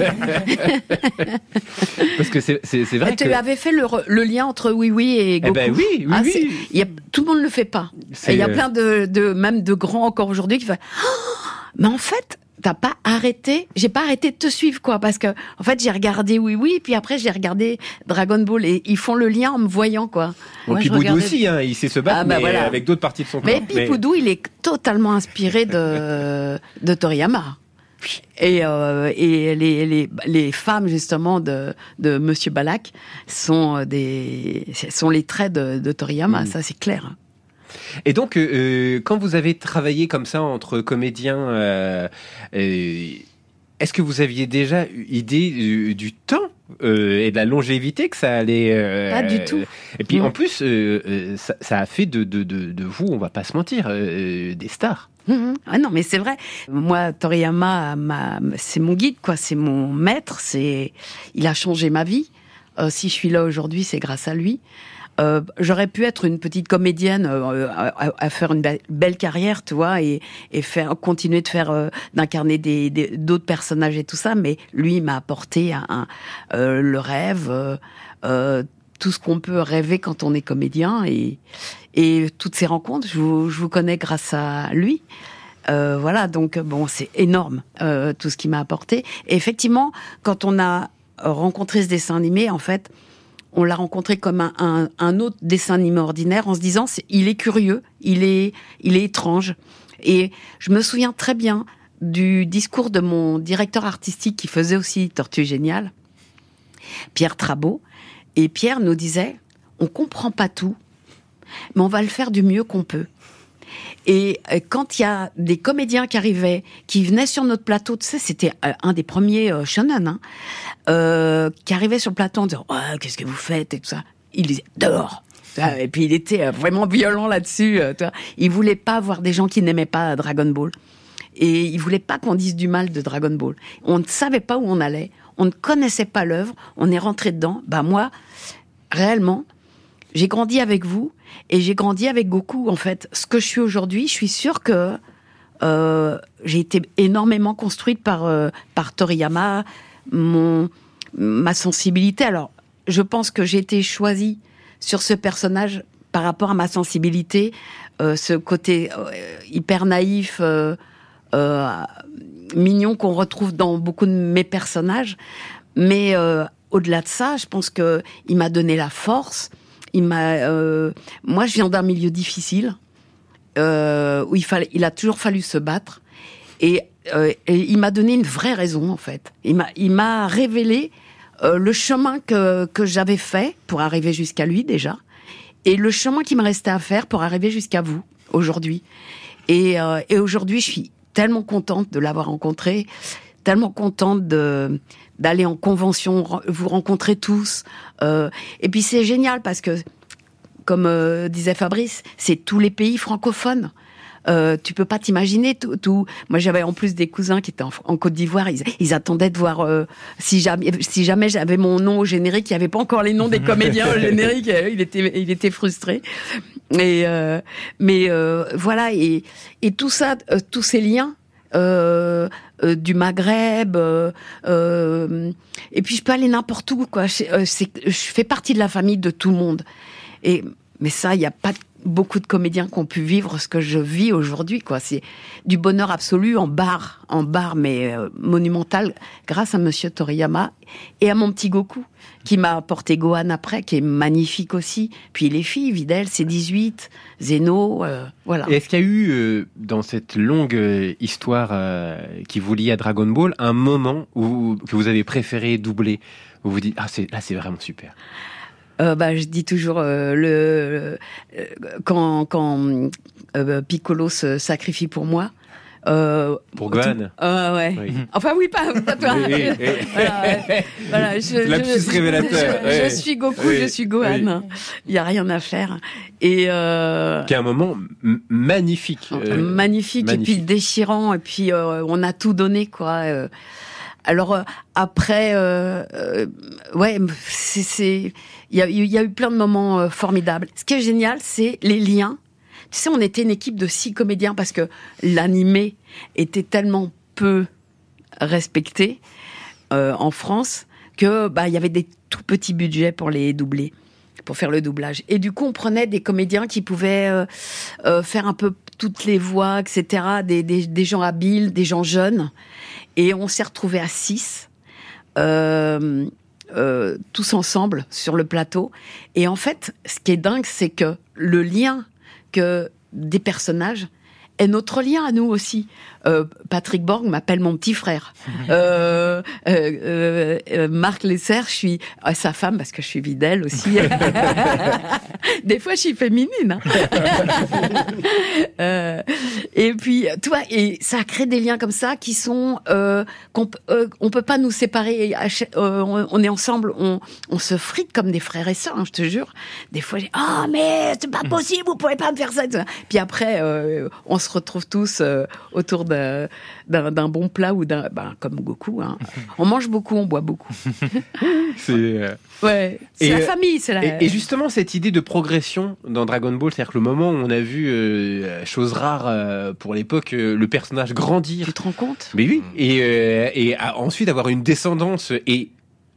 Parce que c'est, c'est, c'est vrai tu que... Tu avais fait le, le lien entre Oui Oui et Goku. Eh ben oui, oui, ah, oui. Y a, tout le monde ne le fait pas. Il y a plein de, de, même de grands encore aujourd'hui qui font oh, mais en fait... T'as pas arrêté, j'ai pas arrêté de te suivre, quoi, parce que, en fait, j'ai regardé Oui Oui, puis après, j'ai regardé Dragon Ball, et ils font le lien en me voyant, quoi. Bon, puis Poudou regardais... aussi, hein, il sait se battre, ah, bah, mais voilà. Avec d'autres parties de son corps. Mais puis Poudou, il est totalement inspiré de, de Toriyama. Et, euh, et les, les, les femmes, justement, de, de Monsieur Balak sont des, sont les traits de, de Toriyama, mmh. Ça, c'est clair. Et donc, euh, quand vous avez travaillé comme ça entre comédiens, euh, euh, est-ce que vous aviez déjà eu idée du, du temps euh, et de la longévité que ça allait euh, Pas du tout. Et puis, mmh. en plus, euh, ça, ça a fait de, de, de, de vous, on va pas se mentir, euh, des stars. Mmh. Ah non, mais c'est vrai. Moi, Toriyama, ma, c'est mon guide, quoi. C'est mon maître. C'est, il a changé ma vie. Euh, si je suis là aujourd'hui, c'est grâce à lui. Euh, j'aurais pu être une petite comédienne euh, à, à faire une be- belle carrière, tu vois, et, et faire continuer de faire euh, d'incarner des, des d'autres personnages et tout ça. Mais lui, il m'a apporté un, un, euh, le rêve, euh, euh, tout ce qu'on peut rêver quand on est comédien, et, et toutes ces rencontres, je vous, je vous connais grâce à lui. Euh, voilà, donc bon, c'est énorme euh, tout ce qu'il m'a apporté. Et effectivement, quand on a rencontré ce dessin animé, en fait. On l'a rencontré comme un, un, un autre dessin animé ordinaire en se disant c'est, il est curieux, il est, il est étrange. Et je me souviens très bien du discours de mon directeur artistique qui faisait aussi Tortue Géniale, Pierre Trabot. Et Pierre nous disait on comprend pas tout, mais on va le faire du mieux qu'on peut. Et quand il y a des comédiens qui arrivaient, qui venaient sur notre plateau, tu sais, c'était un des premiers euh, shonen, hein, euh, qui arrivaient sur le plateau en disant oh, « qu'est-ce que vous faites ?» et tout ça. Il disait « dehors !» Et puis il était vraiment violent là-dessus. Tu vois. Il voulait pas voir des gens qui n'aimaient pas Dragon Ball. Et il voulait pas qu'on dise du mal de Dragon Ball. On ne savait pas où on allait, on ne connaissait pas l'œuvre, on est rentré dedans. Bah moi, réellement, j'ai grandi avec vous et j'ai grandi avec Goku, en fait. Ce que je suis aujourd'hui, je suis sûre que euh, j'ai été énormément construite par, euh, par Toriyama, mon, ma sensibilité. Alors, je pense que j'ai été choisie sur ce personnage par rapport à ma sensibilité, euh, ce côté euh, hyper naïf, euh, euh, mignon qu'on retrouve dans beaucoup de mes personnages. Mais euh, au-delà de ça, je pense que il m'a donné la force. Il m'a, euh, moi, je viens d'un milieu difficile euh, où il fallait, il a toujours fallu se battre, et, euh, et il m'a donné une vraie raison en fait. Il m'a, il m'a révélé euh, le chemin que que j'avais fait pour arriver jusqu'à lui déjà, et le chemin qui me restait à faire pour arriver jusqu'à vous aujourd'hui. Et, euh, et aujourd'hui, je suis tellement contente de l'avoir rencontré, tellement contente de d'aller en convention, vous rencontrer tous. Euh, et puis c'est génial parce que, comme euh, disait Fabrice, c'est tous les pays francophones. Euh, tu peux pas t'imaginer tout, tout. Moi, j'avais en plus des cousins qui étaient en, en Côte d'Ivoire. Ils, ils attendaient de voir euh, si jamais, si jamais j'avais mon nom au générique. Il y avait pas encore les noms des comédiens au générique. Il était, il était frustré. Et euh, mais euh, voilà. Et, et tout ça, euh, tous ces liens. Euh, euh, du Maghreb, euh, euh, et puis je peux aller n'importe où, quoi. Je, euh, c'est, je fais partie de la famille de tout le monde. Et mais ça, il y a pas beaucoup de comédiens qui ont pu vivre ce que je vis aujourd'hui, quoi. C'est du bonheur absolu en bar, en bar, mais euh, monumental, grâce à Monsieur Toriyama et à mon petit Goku, qui m'a apporté Gohan après, qui est magnifique aussi. Puis les filles, Videl, c'est dix-huit, Zeno, euh, voilà. Et est-ce qu'il y a eu, euh, dans cette longue euh, histoire euh, qui vous lie à Dragon Ball, un moment où, que vous avez préféré doubler, où vous dites, ah, c'est, là, c'est vraiment super? Euh, bah, je dis toujours euh, le, le quand quand euh, Piccolo se sacrifie pour moi. Euh, pour Gohan. Euh, ouais. Oui. Enfin oui, pas, pas toi. Oui, oui, oui. Voilà, ouais. Voilà, je, la petite révélateur. Je, je, je suis Goku, oui, je suis Gohan. Oui. Il y a rien à faire. Et euh, qui est un moment m- magnifique. Euh, magnifique, magnifique, et puis déchirant, et puis euh, on a tout donné, quoi. Euh, Alors euh, après, euh, euh, ouais, c'est, c'est, il y a, il y a eu plein de moments euh, formidables. Ce qui est génial, c'est les liens. Tu sais, on était une équipe de six comédiens parce que l'animé était tellement peu respecté euh, en France que bah il y avait des tout petits budgets pour les doubler, pour faire le doublage. Et du coup, on prenait des comédiens qui pouvaient euh, euh, faire un peu toutes les voix, et cetera. Des, des, des gens habiles, des gens jeunes. Et on s'est retrouvés à six, euh, euh, tous ensemble sur le plateau. Et en fait, ce qui est dingue, c'est que le lien que des personnages est notre lien à nous aussi. Euh, Patrick Borg m'appelle mon petit frère. Euh, euh, euh, Marc Lesser, je suis euh, sa femme parce que je suis Videl aussi. Des fois, je suis féminine. Hein. euh, et puis, toi, et ça crée des liens comme ça qui sont euh, qu'on euh, on peut pas nous séparer. Euh, on, on est ensemble, on, on se frite comme des frères et sœurs. Hein, je te jure. Des fois, j'ai ah oh, mais c'est pas possible, vous pouvez pas me faire ça. Puis après, euh, on se retrouve tous euh, autour de D'un, d'un bon plat ou d'un, ben, comme Goku, hein. On mange beaucoup, on boit beaucoup. c'est euh... ouais, c'est et, la famille, c'est la. Et, et justement cette idée de progression dans Dragon Ball, c'est-à-dire que le moment où on a vu euh, chose rare euh, pour l'époque, euh, le personnage grandir. Tu te rends compte? Mais oui, et euh, et à, ensuite avoir une descendance et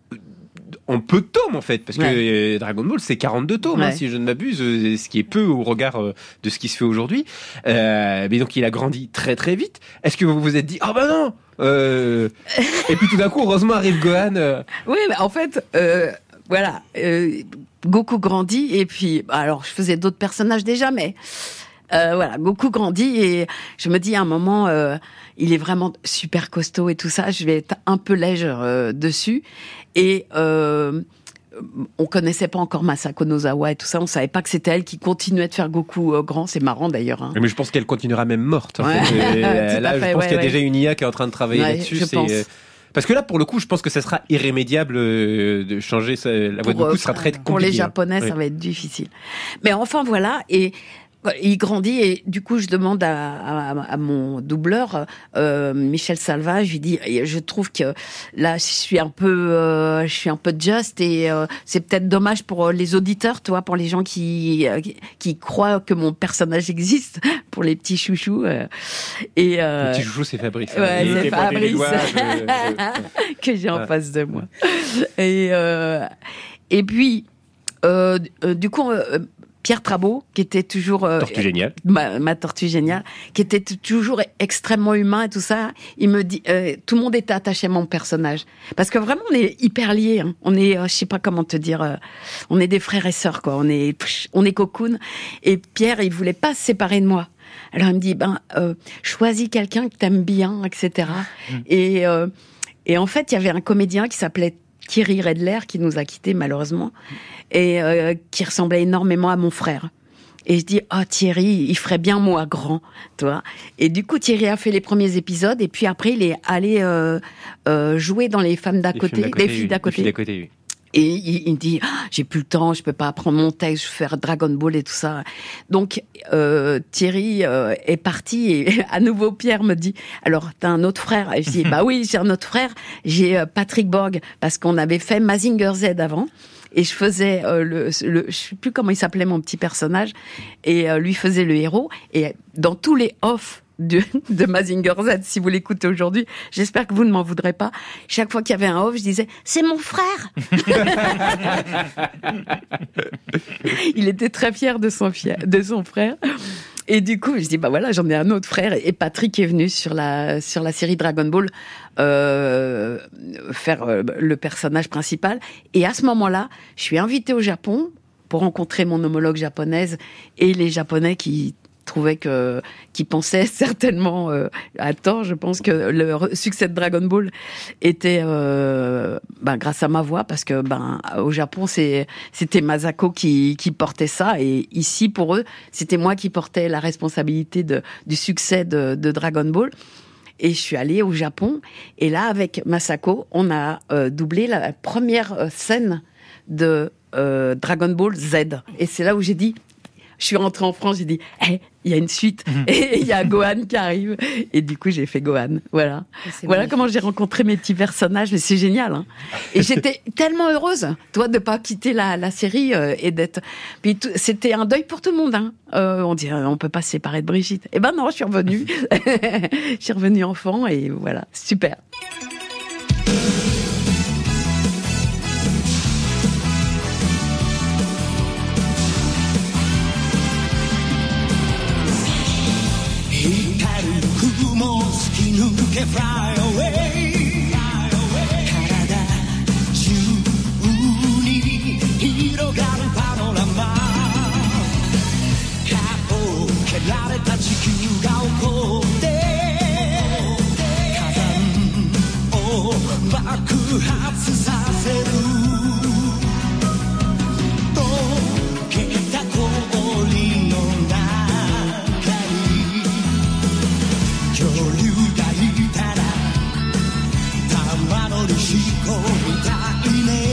en peu de tomes en fait, parce ouais. que Dragon Ball c'est quarante-deux tomes, ouais. hein, si je ne m'abuse, ce qui est peu au regard de ce qui se fait aujourd'hui. Euh, mais donc il a grandi très très vite. Est-ce que vous vous êtes dit ah oh bah non euh... et puis tout d'un coup heureusement arrive Gohan. Euh... Oui, bah en fait euh, voilà, euh, Goku grandit et puis alors je faisais d'autres personnages déjà, mais euh, voilà, Goku grandit et je me dis à un moment euh, il est vraiment super costaud et tout ça, je vais être un peu légère euh, dessus. Et euh, on connaissait pas encore Masako Nozawa et tout ça, on savait pas que c'était elle qui continuait de faire Goku euh, grand, c'est marrant d'ailleurs. Hein. Mais je pense qu'elle continuera même morte. En ouais. fait. Et, euh, là, fait, je pense ouais, qu'il y a ouais. déjà une I A qui est en train de travailler ouais, là-dessus. Je c'est, pense. Euh, parce que là, pour le coup, je pense que ça sera irrémédiable euh, de changer ça, la voix de Goku, euh, sera très compliqué. Pour les Japonais, hein. ça va être difficile. Mais enfin voilà, et il grandit et du coup je demande à, à, à mon doubleur euh, Michel Salva, je lui dis je trouve que là je suis un peu euh, je suis un peu just et euh, c'est peut-être dommage pour les auditeurs, toi, pour les gens qui qui, qui croient que mon personnage existe, pour les petits chouchous euh, et euh, le petit chouchou c'est Fabrice, ouais, c'est Fabrice doigts, je, je... que j'ai en ah. face de moi et euh, et puis euh, du coup euh, Pierre Trabot, qui était toujours euh, tortue géniale, ma, ma tortue géniale, qui était t- toujours extrêmement humain et tout ça. Il me dit, euh, tout le monde était attaché à mon personnage, parce que vraiment on est hyper liés. Hein. On est, euh, je sais pas comment te dire, euh, on est des frères et sœurs quoi. On est, pff, on est cocoon. Et Pierre, il voulait pas se séparer de moi. Alors il me dit, ben euh, choisis quelqu'un que t'aimes bien, et cetera. Mmh. Et euh, et en fait, il y avait un comédien qui s'appelait Thierry Redler, qui nous a quittés malheureusement, et euh, qui ressemblait énormément à mon frère. Et je dis, oh Thierry, il ferait bien moi grand, toi. Et du coup, Thierry a fait les premiers épisodes, et puis après, il est allé euh, euh, jouer dans les femmes d'à côté, les filles d'à côté. Les filles d'à côté, oui. Et il, il dit, ah, j'ai plus le temps, je peux pas apprendre mon texte, je vais faire Dragon Ball et tout ça. Donc euh, Thierry euh, est parti et à nouveau Pierre me dit, alors t'as un autre frère? Et je dis, bah oui, j'ai un autre frère, j'ai euh, Patrick Borg, parce qu'on avait fait Mazinger Z avant. Et je faisais euh, le, le, je sais plus comment il s'appelait mon petit personnage, et euh, lui faisait le héros. Et dans tous les off de, de Mazinger Z, si vous l'écoutez aujourd'hui, j'espère que vous ne m'en voudrez pas. Chaque fois qu'il y avait un off, je disais c'est mon frère. Il était très fier de son fier, de son frère. Et du coup, je dis bah voilà, j'en ai un autre frère. Et Patrick est venu sur la sur la série Dragon Ball euh, faire euh, le personnage principal. Et à ce moment-là, je suis invitée au Japon pour rencontrer mon homologue japonaise et les Japonais qui trouvaient que, qui pensaient certainement euh, à tort, je pense que le succès de Dragon Ball était euh, ben, grâce à ma voix, parce que ben au Japon c'est c'était Masako qui qui portait ça, et ici pour eux c'était moi qui portais la responsabilité de du succès de, de Dragon Ball. Et je suis allée au Japon, et là avec Masako on a euh, doublé la première scène de euh, Dragon Ball Z, et c'est là où j'ai dit, je suis rentrée en France, j'ai dit, il hey, y a une suite, mmh. et il y a Gohan qui arrive. Et du coup, j'ai fait Gohan. Voilà. Voilà comment j'ai rencontré mes petits personnages. Mais c'est génial, hein. Et j'étais tellement heureuse, toi, de pas quitter la, la série euh, et d'être. Puis tout... c'était un deuil pour tout le monde, hein. Euh, on dit, on peut pas se séparer de Brigitte. Eh ben non, je suis revenue. Je suis revenue enfant, et voilà, super. Fly away, fly away. 体中に広がるパノラマ、顔を蹴られた地球が怒って火山を爆発させる、溶けた氷の中に恐竜がいたら玉乗りしこみたいね、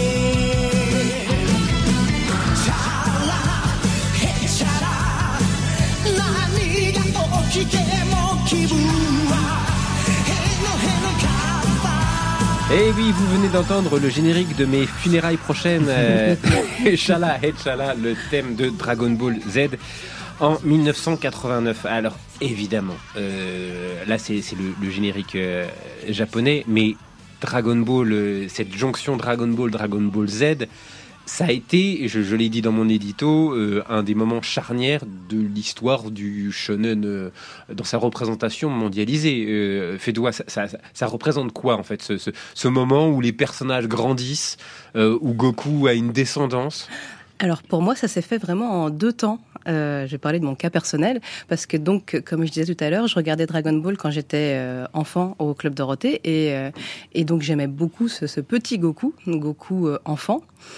チャラヘチャラ何が起きても気分はへのへのカッパ。 Eh oui, vous venez d'entendre le générique de mes funérailles prochaines, euh, Chala Chala, le thème de Dragon Ball Z en dix-neuf cent quatre-vingt-neuf. Alors évidemment, euh, là c'est, c'est le, le générique euh, japonais, mais Dragon Ball, euh, cette jonction Dragon Ball, Dragon Ball Z, ça a été, je, je l'ai dit dans mon édito, euh, un des moments charnières de l'histoire du shonen euh, dans sa représentation mondialisée. Euh, Fédois, ça, ça, ça représente quoi en fait, ce, ce, ce moment où les personnages grandissent, euh, où Goku a une descendance? Alors pour moi, ça s'est fait vraiment en deux temps. Euh, je vais parler de mon cas personnel, parce que donc, comme je disais tout à l'heure, je regardais Dragon Ball quand j'étais euh, enfant au Club Dorothée, et, euh, et donc j'aimais beaucoup ce, ce petit Goku, Goku euh, enfant.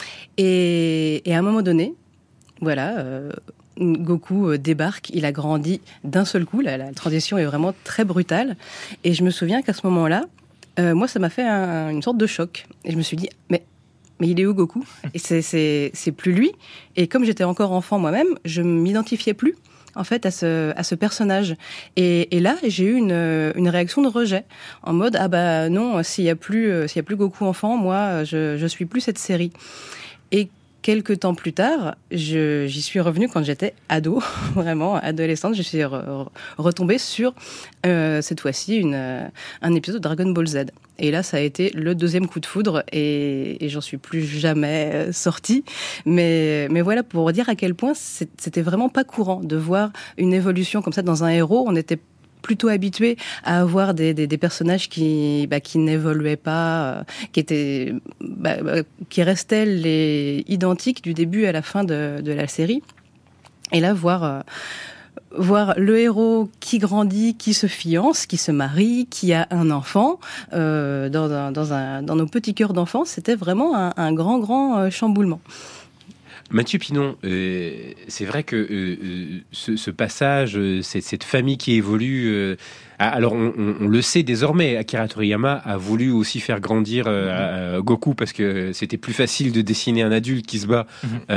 Et, et à un moment donné, voilà, euh, Goku euh, débarque, il a grandi d'un seul coup, la, la transition est vraiment très brutale, et je me souviens qu'à ce moment-là, euh, moi ça m'a fait un, une sorte de choc, et je me suis dit, mais Mais il est où Goku ? Et c'est, c'est, c'est plus lui. Et comme j'étais encore enfant moi-même, je m'identifiais plus en fait à ce, à ce personnage. Et, et là, j'ai eu une, une réaction de rejet, en mode ah bah non, s'il y a plus, s'il y a plus Goku enfant, moi, je, je suis plus cette série. Et quelques temps plus tard, je, j'y suis revenue quand j'étais ado, vraiment adolescente. Je suis re, retombée sur euh, cette fois-ci une, un épisode de Dragon Ball Z. Et là, ça a été le deuxième coup de foudre, et, et j'en suis plus jamais sortie. Mais, mais voilà, pour dire à quel point c'était vraiment pas courant de voir une évolution comme ça dans un héros. On était plutôt habitué à avoir des, des, des personnages qui, bah, qui n'évoluaient pas, euh, qui étaient, bah, bah, qui restaient les identiques du début à la fin de, de la série. Et là, voir, euh, voir le héros qui grandit, qui se fiance, qui se marie, qui a un enfant, euh, dans, un, dans, un, dans nos petits cœurs d'enfants, c'était vraiment un, un grand, grand chamboulement. Mathieu Pinon, euh, c'est vrai que euh, ce, ce passage, euh, cette, cette famille qui évolue, euh, alors on, on, on le sait désormais, Akira Toriyama a voulu aussi faire grandir euh, Goku parce que c'était plus facile de dessiner un adulte qui se bat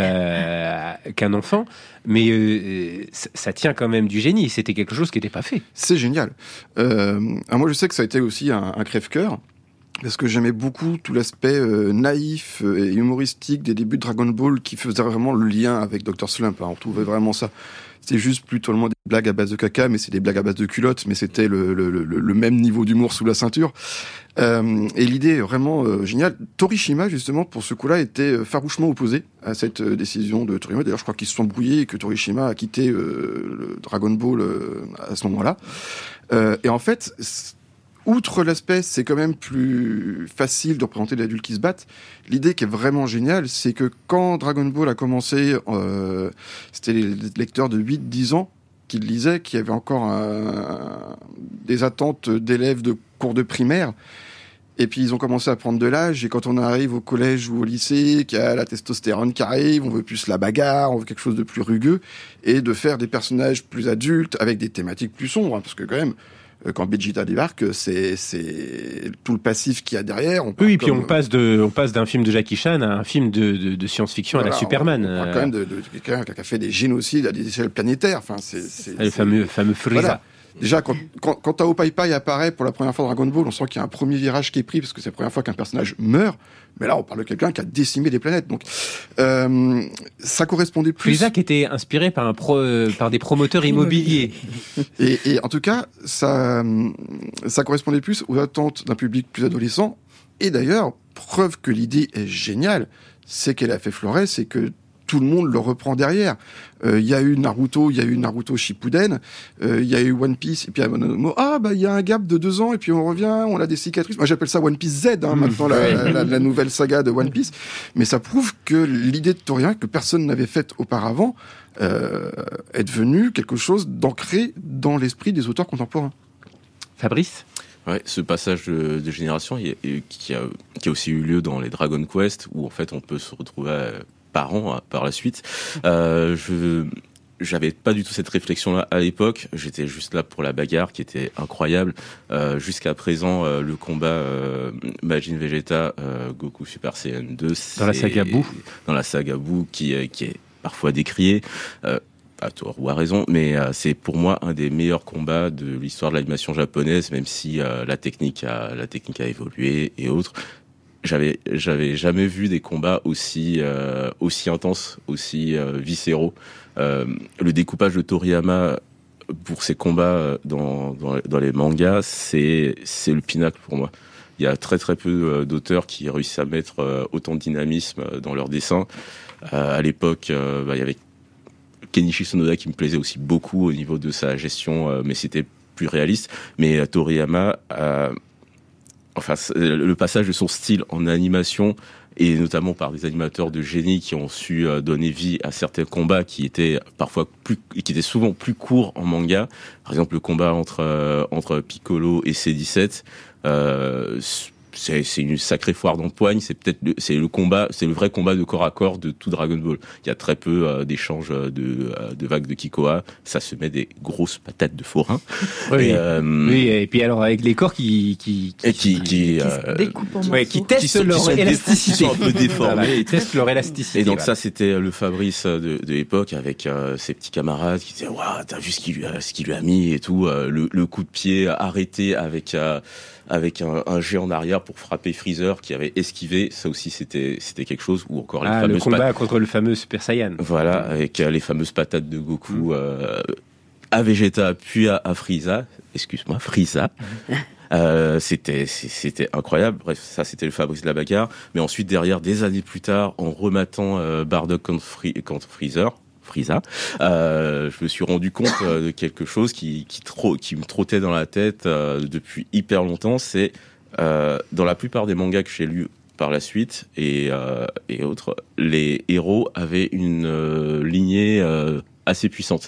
euh, qu'un enfant, mais euh, ça, ça tient quand même du génie, c'était quelque chose qui n'était pas fait. C'est génial. Euh, alors moi je sais que ça a été aussi un, un crève-cœur, parce que j'aimais beaucoup tout l'aspect euh, naïf et humoristique des débuts de Dragon Ball qui faisait vraiment le lien avec docteur Slump. Hein. On trouvait vraiment ça. C'était juste plus totalement des blagues à base de caca, mais c'est des blagues à base de culottes, mais c'était le, le, le, le même niveau d'humour sous la ceinture. Euh, et l'idée est vraiment euh, géniale. Torishima, justement, pour ce coup-là, était farouchement opposé à cette euh, décision de Toriyama. D'ailleurs, je crois qu'ils se sont brouillés et que Torishima a quitté euh, le Dragon Ball euh, à ce moment-là. Euh, et en fait... Outre l'aspect, c'est quand même plus facile de représenter des adultes qui se battent. L'idée qui est vraiment géniale, c'est que quand Dragon Ball a commencé, euh, c'était les lecteurs de huit dix ans qui le lisaient, qui avaient encore un, des attentes d'élèves de cours de primaire. Et puis ils ont commencé à prendre de l'âge, et quand on arrive au collège ou au lycée, qu'il y a la testostérone qui arrive, on veut plus la bagarre, on veut quelque chose de plus rugueux, et de faire des personnages plus adultes, avec des thématiques plus sombres, hein, parce que quand même... Quand Vegeta débarque, c'est, c'est tout le passif qu'il y a derrière. On oui, et puis comme... on passe de, on passe d'un film de Jackie Chan à un film de, de, de science-fiction voilà, à la Superman. On, on parle quand même de, de quelqu'un qui a fait des génocides à des échelles planétaires. Enfin, c'est, c'est, le c'est... fameux, fameux Frieza. Voilà. Déjà, quand, quand, quand Tao Pai Pai apparaît pour la première fois dans Dragon Ball, on sent qu'il y a un premier virage qui est pris, parce que c'est la première fois qu'un personnage meurt. Mais là, on parle de quelqu'un qui a décimé des planètes. Donc, euh, ça correspondait plus... Frieza qui était inspiré par, un pro, euh, par des promoteurs immobiliers. et, et en tout cas, ça, ça correspondait plus aux attentes d'un public plus adolescent. Et d'ailleurs, preuve que l'idée est géniale, c'est qu'elle a fait fleurer, c'est que tout le monde le reprend derrière. Il euh, y a eu Naruto, il y a eu Naruto Shippuden, il euh, y a eu One Piece, et puis Mononomo. Ah, bah, il y a un gap de deux ans, et puis on revient, on a des cicatrices. Moi, j'appelle ça One Piece Z, hein, mmh, maintenant, la, la, la, la nouvelle saga de One Piece. Mais ça prouve que l'idée de Toriyama, que personne n'avait faite auparavant, euh, est devenue quelque chose d'ancré dans l'esprit des auteurs contemporains. Fabrice ? Ouais, ce passage de, de génération il y a, qui, a, qui a aussi eu lieu dans les Dragon Quest, où en fait on peut se retrouver à, par an par la suite. Euh, je j'avais pas du tout cette réflexion-là à l'époque. J'étais juste là pour la bagarre qui était incroyable. Euh, jusqu'à présent, euh, le combat euh, Majin Vegeta, euh, Goku Super Saiyan deux, dans la saga Buu, dans la saga Buu qui qui est parfois décriée. Euh, à tort ou à raison, mais euh, c'est pour moi un des meilleurs combats de l'histoire de l'animation japonaise, même si euh, la technique a la technique a évolué et autres. J'avais j'avais jamais vu des combats aussi euh, aussi intenses, aussi euh, viscéraux. Euh, le découpage de Toriyama pour ses combats dans dans, dans les mangas, c'est c'est le pinacle pour moi. Il y a très très peu d'auteurs qui réussissent à mettre autant de dynamisme dans leurs dessins. Euh, à l'époque, euh, bah, il y avait Kenichi Sonoda qui me plaisait aussi beaucoup au niveau de sa gestion, euh, mais c'était plus réaliste. Mais euh, Toriyama, euh, enfin, le passage de son style en animation, et notamment par des animateurs de génie qui ont su euh, donner vie à certains combats qui étaient parfois plus, qui étaient souvent plus courts en manga. Par exemple, le combat entre euh, entre Piccolo et C dix-sept. Euh, C'est, c'est une sacrée foire d'empoigne. C'est peut-être le, c'est le combat, c'est le vrai combat de corps à corps de tout Dragon Ball. Il y a très peu euh, d'échanges de, euh, de vagues de Kikoa. Ça se met des grosses patates de forain. Oui, et, euh, oui. Et puis alors avec les corps qui qui qui, et qui, qui, qui euh, se découpent en ouais, qui testent qui sont, leur qui sont élasticité, qui sont un peu déformés. Voilà, ils testent leur élasticité. Et donc voilà. ça, c'était le Fabrice de, de l'époque avec euh, ses petits camarades qui disaient waouh, t'as vu ce qu'il lui a, ce qu'il lui a mis et tout. Euh, le, le coup de pied arrêté avec euh, avec un, un jet en arrière pour frapper Freezer qui avait esquivé, ça aussi c'était c'était quelque chose. Ou encore les ah, fameuses le combat pat- contre le fameux Super Saiyan. Voilà, avec euh, les fameuses patates de Goku euh, à Vegeta puis à, à Frieza, excuse-moi, Frieza. Euh, c'était c'était incroyable. Bref, ça c'était le Fabrice de la bagarre. Mais ensuite derrière, des années plus tard, en rematant euh, Bardock contre, Free, contre Freezer. Frieza, euh, je me suis rendu compte euh, de quelque chose qui qui, trop, qui me trottait dans la tête euh, depuis hyper longtemps. C'est euh, dans la plupart des mangas que j'ai lus par la suite et euh, et autres, les héros avaient une euh, lignée euh, assez puissante.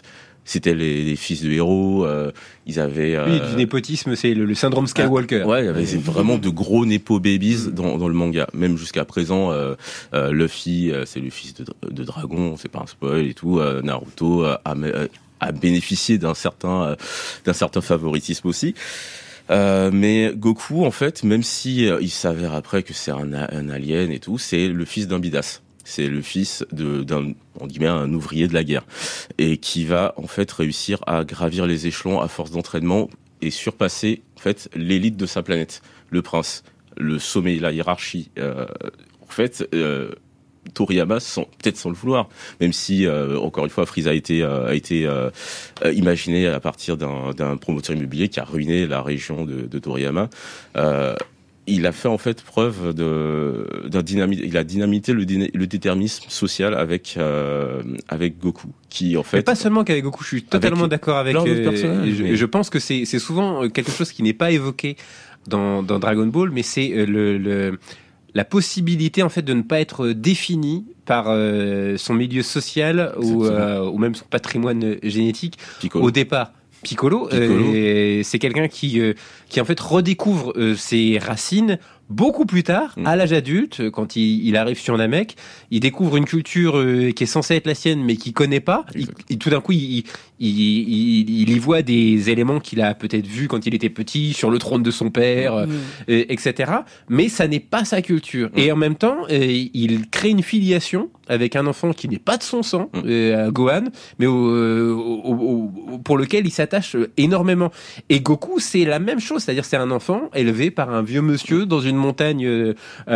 c'était les, les fils de héros. Euh, ils avaient euh, oui, du népotisme, c'est le, le syndrome Skywalker. Ah, ouais, il y avait vraiment de gros népo babies mmh. dans, dans le manga. Même jusqu'à présent, euh, euh, Luffy, euh, c'est le fils de, de dragon, c'est pas un spoil et tout. Euh, Naruto euh, a, a bénéficié d'un certain euh, d'un certain favoritisme aussi. Euh, mais Goku, en fait, même si euh, il s'avère après que c'est un, un alien et tout, c'est le fils d'un bidasse. C'est le fils de, d'un, on dit bien, un ouvrier de la guerre. Et qui va, en fait, réussir à gravir les échelons à force d'entraînement et surpasser, en fait, l'élite de sa planète. Le prince, le sommet, la hiérarchie. Euh, en fait, euh, Toriyama, sans, peut-être sans le vouloir, même si, euh, encore une fois, Frieza a été, euh, a été euh, imaginé à partir d'un, d'un promoteur immobilier qui a ruiné la région de, de Toriyama. Euh, il a fait en fait preuve de, d'un dynamite. Il a dynamité le, le déterminisme social avec euh, avec Goku, qui en fait. Mais pas seulement qu'avec Goku. Je suis totalement d'accord avec. Euh, et je, mais... je pense que c'est c'est souvent quelque chose qui n'est pas évoqué dans dans Dragon Ball, mais c'est le, le la possibilité en fait de ne pas être défini par euh, son milieu social ou, euh, ou même son patrimoine génétique Piccolo. Au départ. Piccolo, Piccolo. Euh, c'est quelqu'un qui euh, qui en fait redécouvre euh, ses racines beaucoup plus tard, mmh. à l'âge adulte, quand il, il arrive sur Namek, il découvre une culture euh, qui est censée être la sienne, mais qu'il connaît pas. Il, il, tout d'un coup, il, il, il, il y voit des éléments qu'il a peut-être vus quand il était petit, sur le trône de son père, mmh. euh, et cetera. Mais ça n'est pas sa culture. Mmh. Et en même temps, euh, il crée une filiation avec un enfant qui n'est pas de son sang, mmh. euh, Gohan, mais au, au, au, au, pour lequel il s'attache énormément. Et Goku, c'est la même chose, c'est-à-dire c'est un enfant élevé par un vieux monsieur dans une montagne euh,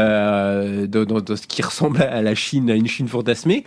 dans, dans, dans ce qui ressemble à la Chine, à une Chine fantasmée,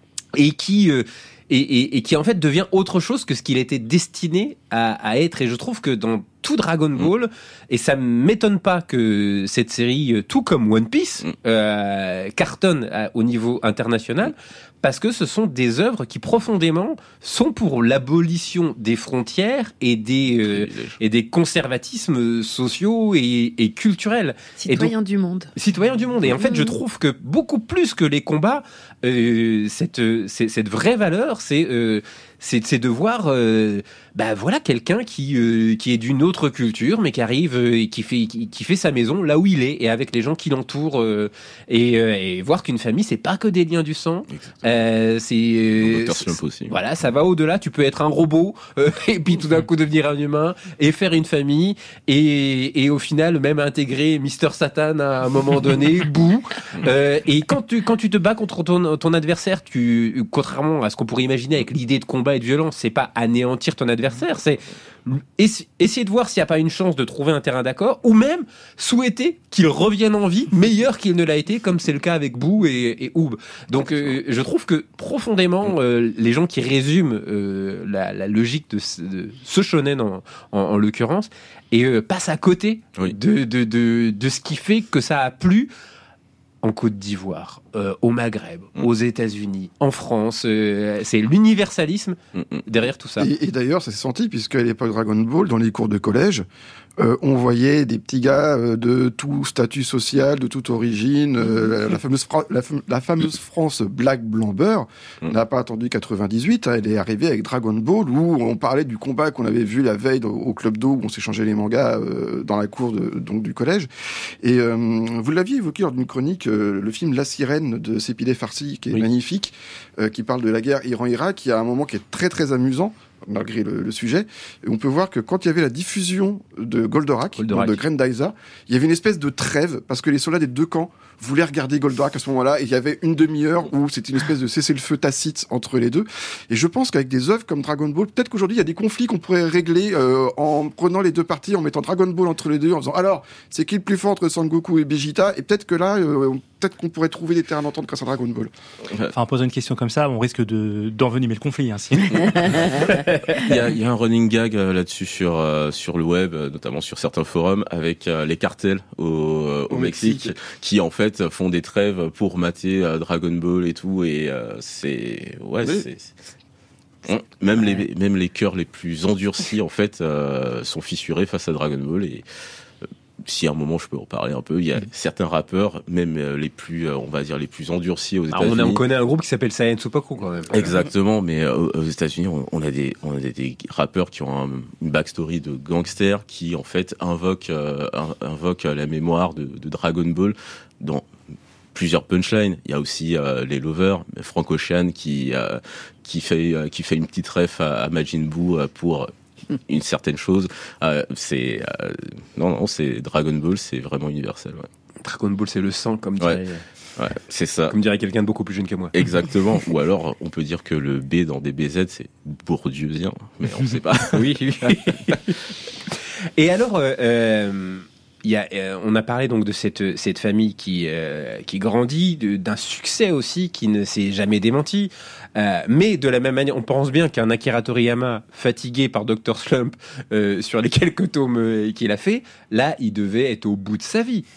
et qui euh, et, et, et qui en fait devient autre chose que ce qu'il était destiné à, à être. Et je trouve que dans tout Dragon Ball, mmh. et ça m'étonne pas que cette série, tout comme One Piece, mmh. euh, cartonne à, au niveau international, mmh. parce que ce sont des œuvres qui profondément sont pour l'abolition des frontières et des euh, et des conservatismes sociaux et, et culturels. Citoyens et donc, du monde. Citoyens du monde. Et en fait, je trouve que beaucoup plus que les combats, euh, cette c'est, cette vraie valeur, c'est euh, c'est, c'est de voir, euh, bah voilà, quelqu'un qui euh, qui est d'une autre culture, mais qui arrive euh, et qui fait qui, qui fait sa maison là où il est et avec les gens qui l'entourent, euh, et, euh, et voir qu'une famille, c'est pas que des liens du sang. Euh, c'est, euh, c'est aussi. Voilà, ça va au-delà. Tu peux être un robot euh, et puis tout d'un coup devenir un humain et faire une famille et et au final même intégrer Mister Satan à un moment donné, bout. Euh, et quand tu quand tu te bats contre ton ton adversaire, tu contrairement à ce qu'on pourrait imaginer avec l'idée de combat et de violence, c'est pas anéantir ton adversaire, c'est essayer de voir s'il n'y a pas une chance de trouver un terrain d'accord, ou même souhaiter qu'il revienne en vie meilleur qu'il ne l'a été, comme c'est le cas avec Boo et, et Oob. Donc euh, je trouve que profondément euh, les gens qui résument euh, la, la logique de, de ce shonen en, en, en l'occurrence et euh, passent à côté oui. de, de, de, de ce qui fait que ça a plu en Côte d'Ivoire, euh, au Maghreb, mmh. aux États-Unis, en France. Euh, c'est l'universalisme mmh. derrière tout ça. Et, et d'ailleurs, ça s'est senti, puisque à l'époque Dragon Ball, dans les cours de collège, euh, on voyait des petits gars euh, de tout statut social, de toute origine. Euh, la, la, fameuse Fra- la, la fameuse France Black Blanc Beurre mmh. n'a pas attendu quatre-vingt-dix-huit. Hein, elle est arrivée avec Dragon Ball, où on parlait du combat qu'on avait vu la veille au, au Club d'eau, où on s'échangeait les mangas euh, dans la cour de, donc, du collège. Et euh, vous l'aviez évoqué lors d'une chronique, euh, le film La Sirène de Sepideh Farsi, qui est oui. magnifique, euh, qui parle de la guerre Iran-Irak, qui a un moment qui est très très amusant, malgré le, le sujet. Et on peut voir que quand il y avait la diffusion de Goldorak, Goldorak. de Grendaisa, il y avait une espèce de trêve, parce que les soldats des deux camps voulaient regarder Goldorak à ce moment-là, et il y avait une demi-heure où c'était une espèce de cessez-le-feu tacite entre les deux. Et je pense qu'avec des œuvres comme Dragon Ball, peut-être qu'aujourd'hui il y a des conflits qu'on pourrait régler euh, en prenant les deux parties, en mettant Dragon Ball entre les deux, en disant alors, c'est qui le plus fort entre Sangoku et Vegeta? Et peut-être que là, euh, peut-être qu'on pourrait trouver des terrains d'entente grâce à Dragon Ball. Enfin, en posant une question comme ça, on risque de, d'envenimer le conflit. Hein, si. il, y a, il y a un running gag euh, là-dessus sur, euh, sur le web, euh, notamment sur certains forums, avec euh, les cartels au, euh, au, au Mexique, Mexique, qui en fait font des trêves pour mater euh, Dragon Ball et tout, et euh, c'est... Ouais, oui. c'est... c'est... Même les, même les cœurs les plus endurcis, en fait, euh, sont fissurés face à Dragon Ball, et... si à un moment je peux en parler un peu, il y a mmh. certains rappeurs, même euh, les plus, euh, on va dire les plus endurcis aux États-Unis. Alors on, a, on connaît un groupe qui s'appelle Science Opaku quand même. Exactement, mais euh, aux États-Unis, on, on a des, on a des, des rappeurs qui ont un, une backstory de gangsters qui en fait invoquent, euh, invoquent la mémoire de, de Dragon Ball dans plusieurs punchlines. Il y a aussi euh, les lovers, Frank Ocean qui euh, qui fait euh, qui fait une petite ref à, à Majin Buu euh, pour une certaine chose. Euh, c'est euh, non non c'est Dragon Ball, c'est vraiment universel. Ouais. Dragon Ball, c'est le sang, comme dirait. Ouais. Ouais, c'est ça. Comme dirait quelqu'un de beaucoup plus jeune que moi. Exactement. Ou alors, on peut dire que le B dans D B Z, c'est bourdieusien, mais on ne sait pas. Oui, oui. Et alors, euh, euh, y a, euh, on a parlé donc de cette, cette famille qui, euh, qui grandit, de, d'un succès aussi qui ne s'est jamais démenti. Euh, mais de la même manière, on pense bien qu'un Akira Toriyama fatigué par docteur Slump euh, sur les quelques tomes euh, qu'il a fait, là, il devait être au bout de sa vie.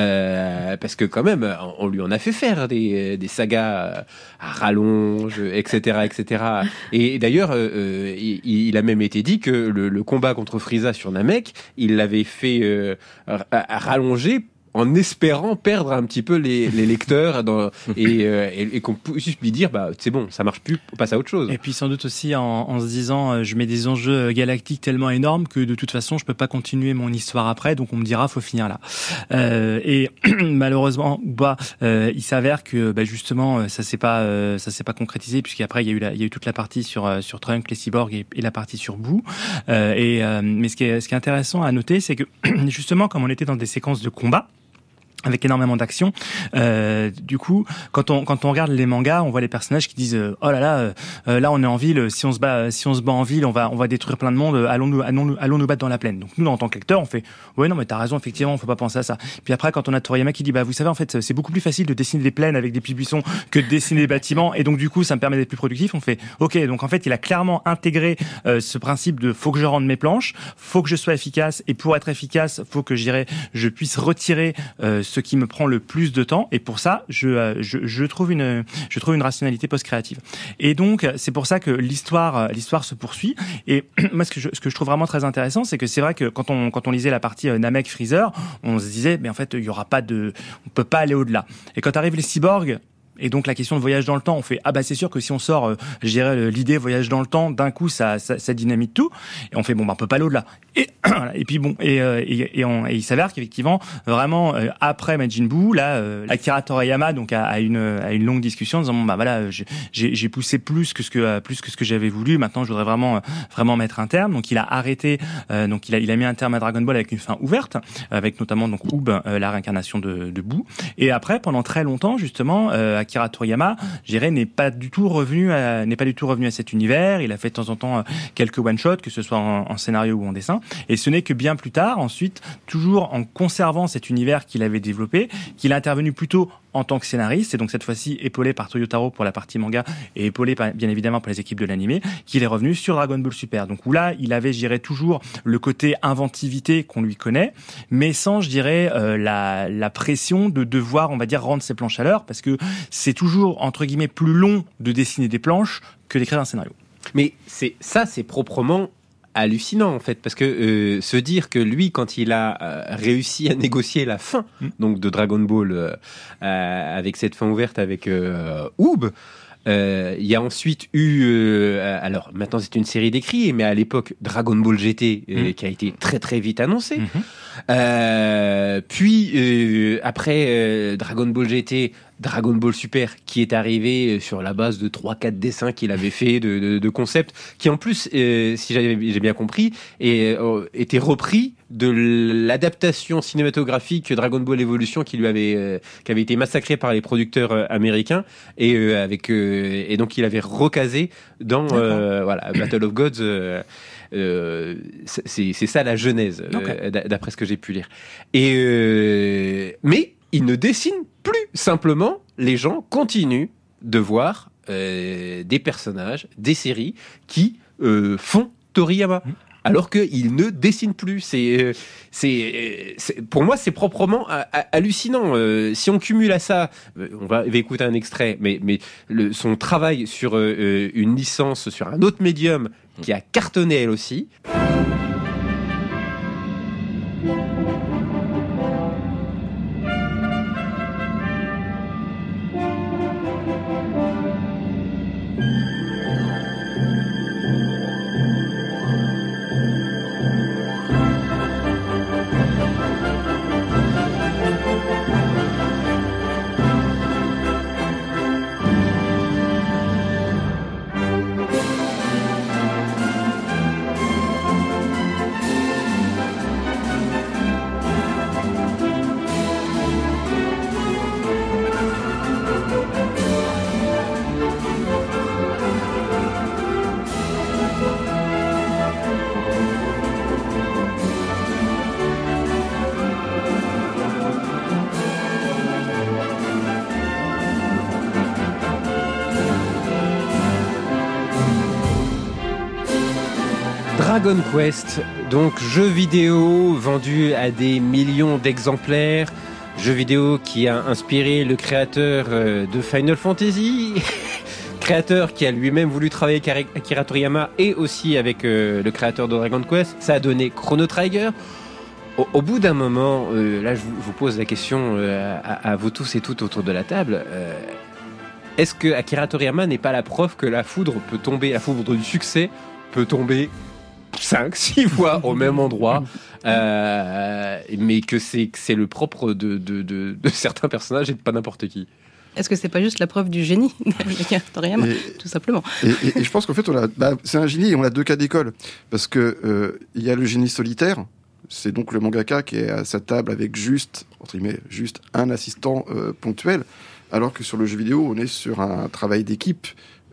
Euh, parce que quand même, on lui en a fait faire des, des sagas à rallonge, et cetera, et cetera. Et d'ailleurs, euh, il, il a même été dit que le, le combat contre Frieza sur Namek, il l'avait fait euh, à, à rallonger en espérant perdre un petit peu les, les lecteurs dans, et, euh, et, et qu'on puisse lui dire bah c'est bon, ça marche plus, on passe à autre chose. Et puis sans doute aussi en, en se disant euh, je mets des enjeux galactiques tellement énormes que de toute façon je peux pas continuer mon histoire après, donc on me dira faut finir là. Euh, et malheureusement bah euh, il s'avère que bah, justement ça s'est pas euh, ça s'est pas concrétisé, puisqu'après il y a eu la, il y a eu toute la partie sur euh, sur Trunks, les cyborgs et, et la partie sur Boo. Euh, et euh, mais ce qui est ce qui est intéressant à noter, c'est que justement comme on était dans des séquences de combat avec énormément d'action. Euh, du coup, quand on quand on regarde les mangas, on voit les personnages qui disent euh, oh là là, euh, là on est en ville. Si on se bat, si on se bat en ville, on va on va détruire plein de monde. Allons nous allons nous allons nous battre dans la plaine. Donc nous, en tant qu'acteurs, on fait ouais non mais t'as raison, effectivement, on faut pas penser à ça. Puis après, quand on a Toriyama qui dit bah vous savez en fait c'est beaucoup plus facile de dessiner des plaines avec des petits buissons que de dessiner des bâtiments, et donc du coup ça me permet d'être plus productif. On fait ok, donc en fait il a clairement intégré euh, ce principe de faut que je rende mes planches, faut que je sois efficace, et pour être efficace, faut que j'irai je puisse retirer euh, ce qui me prend le plus de temps, et pour ça je, euh, je, je trouve une je trouve une rationalité post-créative. Et donc c'est pour ça que l'histoire l'histoire se poursuit. Et moi ce que je, ce que je trouve vraiment très intéressant, c'est que c'est vrai que quand on quand on lisait la partie euh, Namek Freezer, on se disait mais en fait il y aura pas de on peut pas aller au-delà. Et quand arrivent les cyborgs, et donc la question de voyage dans le temps, on fait ah bah c'est sûr que si on sort, euh, je dirais l'idée voyage dans le temps, d'un coup ça, ça ça dynamite tout, et on fait bon bah on peut pas aller au-delà. Et et puis bon et euh, et, et, on, et il s'avère qu'effectivement vraiment euh, après Majin Buu, là euh, Akira Toriyama donc a, a une a une longue discussion en disant bon bah voilà j'ai j'ai poussé plus que ce que plus que ce que j'avais voulu, maintenant je voudrais vraiment vraiment mettre un terme. Donc il a arrêté euh, donc il a il a mis un terme à Dragon Ball avec une fin ouverte, avec notamment donc Oob, euh, la réincarnation de de Buu. Et après pendant très longtemps justement euh, Akira Toriyama, je dirais, n'est pas du tout revenu à, n'est pas du tout revenu à cet univers. Il a fait de temps en temps quelques one-shots, que ce soit en, en scénario ou en dessin. Et ce n'est que bien plus tard, ensuite, toujours en conservant cet univers qu'il avait développé, qu'il a intervenu plutôt en tant que scénariste, et donc cette fois-ci épaulé par Toyotaro pour la partie manga et épaulé par, bien évidemment par les équipes de l'animé, qu'il est revenu sur Dragon Ball Super. Donc où là, il avait, je dirais, toujours le côté inventivité qu'on lui connaît, mais sans, je dirais, euh, la, la pression de devoir, on va dire, rendre ses planches à l'heure, parce que c'est toujours, entre guillemets, plus long de dessiner des planches que d'écrire un scénario. Mais c'est ça, c'est proprement hallucinant en fait, parce que euh, se dire que lui, quand il a euh, réussi à négocier la fin mmh. donc de Dragon Ball euh, euh, avec cette fin ouverte avec euh, Oob, euh, il y a ensuite eu euh, alors maintenant c'est une série d'écrits, mais à l'époque Dragon Ball G T euh, mmh. qui a été très très vite annoncé. Mmh. Euh, puis euh, après euh, Dragon Ball G T, Dragon Ball Super qui est arrivé sur la base de trois quatre dessins qu'il avait fait de, de, de concepts qui en plus euh, si j'avais, j'ai bien compris et, euh, était repris de l'adaptation cinématographique Dragon Ball Evolution qui lui avait euh, qui avait été massacré par les producteurs euh, américains et euh, avec euh, et donc il avait recasé dans euh, voilà Battle of Gods. Euh, Euh, c'est, c'est ça la genèse, okay. euh, d'après ce que j'ai pu lire. Et euh, mais il ne dessine plus, simplement les gens continuent de voir euh, des personnages, des séries qui euh, font Toriyama. Mmh. Alors qu'il ne dessine plus. C'est, c'est, c'est, pour moi, c'est proprement a, a, hallucinant. Euh, si on cumule à ça, on va, va écouter un extrait, mais, mais le, son travail sur euh, une licence, sur un autre médium qui a cartonné elle aussi. Dragon Quest, donc jeu vidéo vendu à des millions d'exemplaires, jeu vidéo qui a inspiré le créateur de Final Fantasy, créateur qui a lui-même voulu travailler avec Akira Toriyama et aussi avec euh, le créateur de Dragon Quest. Ça a donné Chrono Trigger. Au, au bout d'un moment, euh, là je vous, je vous pose la question euh, à, à vous tous et toutes autour de la table, euh, est-ce que Akira Toriyama n'est pas la preuve que la foudre peut tomber, la foudre du succès peut tomber cinq, six fois au même endroit, euh, mais que c'est, que c'est le propre de, de, de, de certains personnages et de pas n'importe qui? Est-ce que c'est pas juste la preuve du génie d'Akira Toriyama, tout simplement? Et, et, et je pense qu'en fait, on a, bah, c'est un génie et on a deux cas d'école. Parce que euh, il y a le génie solitaire, c'est donc le mangaka qui est à sa table avec juste, entre guillemets, juste un assistant euh, ponctuel, alors que sur le jeu vidéo, on est sur un travail d'équipe.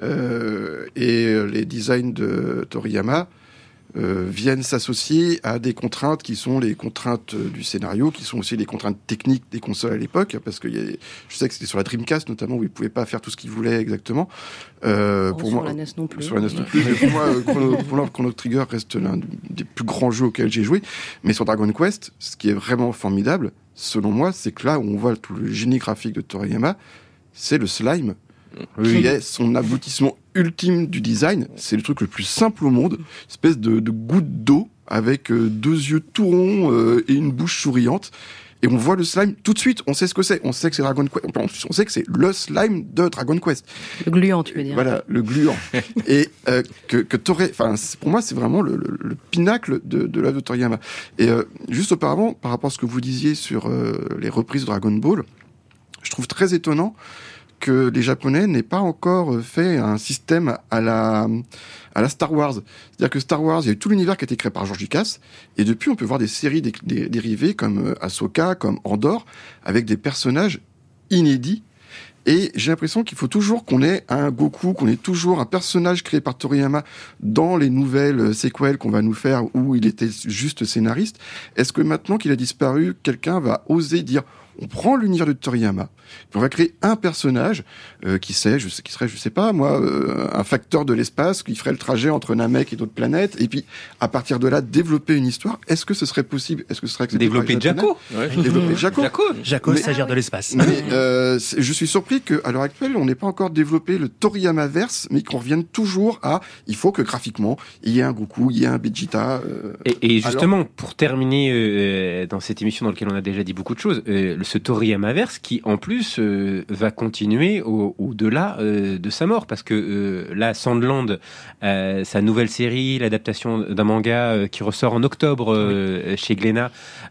Euh, et les designs de Toriyama Euh, viennent s'associer à des contraintes qui sont les contraintes du scénario, qui sont aussi les contraintes techniques des consoles à l'époque, parce que y a, je sais que c'était sur la Dreamcast notamment où ils pouvaient pas faire tout ce qu'ils voulaient exactement. Euh, oh, pour sur moi, la N E S non plus. Sur la N E S non plus. Mais pour moi, Chrono, pour moi, Chrono Trigger reste l'un des plus grands jeux auxquels j'ai joué. Mais sur Dragon Quest, ce qui est vraiment formidable, selon moi, c'est que là où on voit tout le génie graphique de Toriyama, c'est le slime. Oui. Qui est son aboutissement ultime du design. C'est le truc le plus simple au monde. Une espèce de, de goutte d'eau avec euh, deux yeux tout ronds euh, et une bouche souriante. Et on voit le slime tout de suite. On sait ce que c'est. On sait que c'est Dragon Quest. On sait que c'est le slime de Dragon Quest. Le gluant, tu veux dire. Voilà, le gluant. et euh, que, que Toré, enfin, pour moi, c'est vraiment le, le, le pinacle de, de l'œuvre de Toriyama. Et euh, juste auparavant, par rapport à ce que vous disiez sur euh, les reprises de Dragon Ball, je trouve très étonnant que les Japonais n'aient pas encore fait un système à la, à la Star Wars. C'est-à-dire que Star Wars, il y a eu tout l'univers qui a été créé par George Lucas, et depuis, on peut voir des séries dé- dé- dérivées comme Ahsoka, comme Andor, avec des personnages inédits. Et j'ai l'impression qu'il faut toujours qu'on ait un Goku, qu'on ait toujours un personnage créé par Toriyama dans les nouvelles séquelles qu'on va nous faire où il était juste scénariste. Est-ce que maintenant qu'il a disparu, quelqu'un va oser dire on prend l'univers de Toriyama, puis on va créer un personnage euh, qui sait, je sais, qui serait, je sais pas, moi, euh, un facteur de l'espace qui ferait le trajet entre Namek et d'autres planètes, et puis à partir de là développer une histoire. Est-ce que ce serait possible? Est-ce que ce serait accepté? Développer Jaco, ouais. Développer Jaco, Jaco, Jaco, stagiaire de l'espace. Mais euh, je suis surpris qu'à l'heure actuelle, on n'ait pas encore développé le Toriyama-verse, mais qu'on revienne toujours à il faut que graphiquement il y ait un Goku, il y ait un Vegeta. Euh, et, et justement, alors... pour terminer euh, dans cette émission dans laquelle on a déjà dit beaucoup de choses. Euh, ce Toriyama-verse qui, en plus, euh, va continuer au, au-delà euh, de sa mort. Parce que euh, là, Sandland, euh, sa nouvelle série, l'adaptation d'un manga euh, qui ressort en octobre euh, oui. chez Glénat,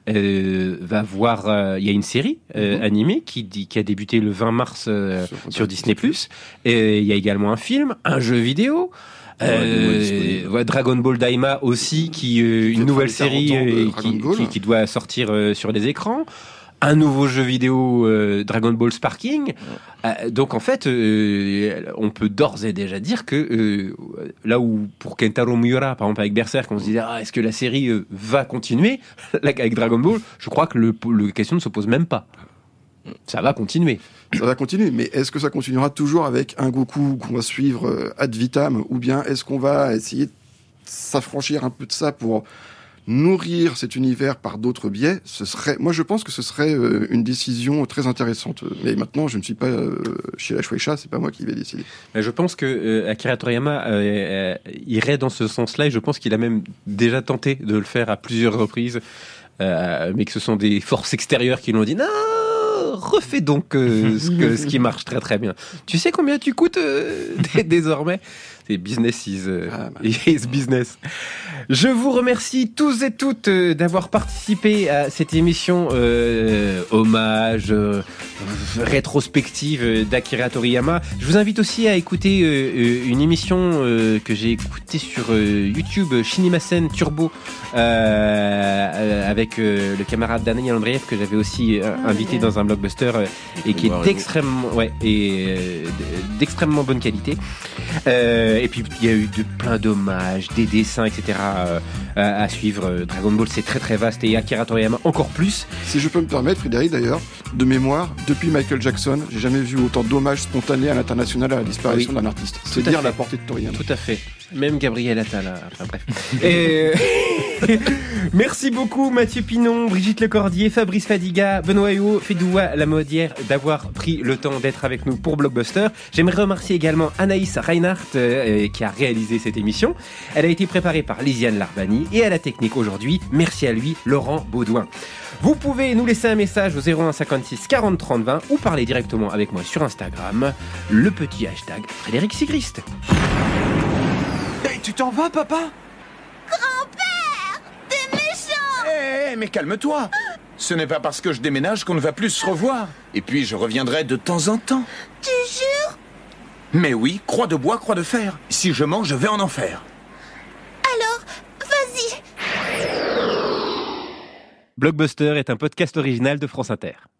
euh, va voir... Euh, il y a une série euh, mm-hmm. animée qui, qui a débuté le vingt mars euh, sur, sur Disney plus. Et il y a également un film, un jeu vidéo... Euh, ouais, Dragon Ball Daima aussi, qui euh, une nouvelle série euh, qui, qui, qui doit sortir euh, sur les écrans. Un nouveau jeu vidéo euh, Dragon Ball Sparking. Euh, donc en fait, euh, on peut d'ores et déjà dire que euh, là où pour Kentaro Miura, par exemple avec Berserk, on se disait ah, est-ce que la série euh, va continuer, là avec Dragon Ball, je crois que le, le question ne se pose même pas. Ça va continuer. Ça va continuer, mais est-ce que ça continuera toujours avec un Goku qu'on va suivre euh, ad vitam, ou bien est-ce qu'on va essayer de s'affranchir un peu de ça pour nourrir cet univers par d'autres biais? Ce serait, moi, je pense que ce serait euh, une décision très intéressante. Mais maintenant, je ne suis pas euh, chez la Shueisha, c'est pas moi qui vais décider. Je pense que euh, Akira Toriyama euh, euh, irait dans ce sens-là, et je pense qu'il a même déjà tenté de le faire à plusieurs reprises, euh, mais que ce sont des forces extérieures qui lui ont dit non. Refais donc euh, ce, que, ce qui marche très très bien. Tu sais combien tu coûtes euh, désormais? C'est business is, euh, ah, bah. is business. Je vous remercie tous et toutes euh, d'avoir participé à cette émission euh, hommage, euh, rétrospective d'Akira Toriyama. Je vous invite aussi à écouter euh, une émission euh, que j'ai écoutée sur euh, YouTube, Shinimasen Turbo, euh, avec euh, le camarade Daniel Andreev que j'avais aussi euh, invité dans un blockbuster euh, et qui est d'extrêmement, ouais, et, euh, d'extrêmement bonne qualité. Euh, et puis il y a eu de, plein d'hommages, des dessins, et cetera. Euh, à suivre. Dragon Ball, c'est très très vaste et Akira Toriyama encore plus. Si je peux me permettre, Frédéric, d'ailleurs, de mémoire, depuis Michael Jackson, j'ai jamais vu autant d'hommages spontanés à l'international à la disparition Oui. d'un artiste. Tout C'est à dire fait. la portée de Toriyama. Tout à fait. Même Gabriel Attal. Enfin bref. Et... Merci beaucoup Mathieu Pinon, Brigitte Lecordier, Fabrice Fadiga, Benoît Héo, Fédoua Lamodière d'avoir pris le temps d'être avec nous pour Blockbuster. J'aimerais remercier également Anaïs Reinhardt euh, qui a réalisé cette émission. Elle a été préparée par Lisiane Larbani et à la technique aujourd'hui, merci à lui, Laurent Baudouin. Vous pouvez nous laisser un message au zéro un cinquante-six quarante trente vingt ou parler directement avec moi sur Instagram, le petit hashtag Frédéric Sigrist. Hey, tu t'en vas, papa? Grand-père, t'es méchant. Eh, hey, mais calme-toi. Ce n'est pas parce que je déménage qu'on ne va plus se revoir. Et puis, je reviendrai de temps en temps. Tu jures? Mais oui, croix de bois, croix de fer. Si je mens, je vais en enfer. Alors, vas-y. Blockbuster est un podcast original de France Inter.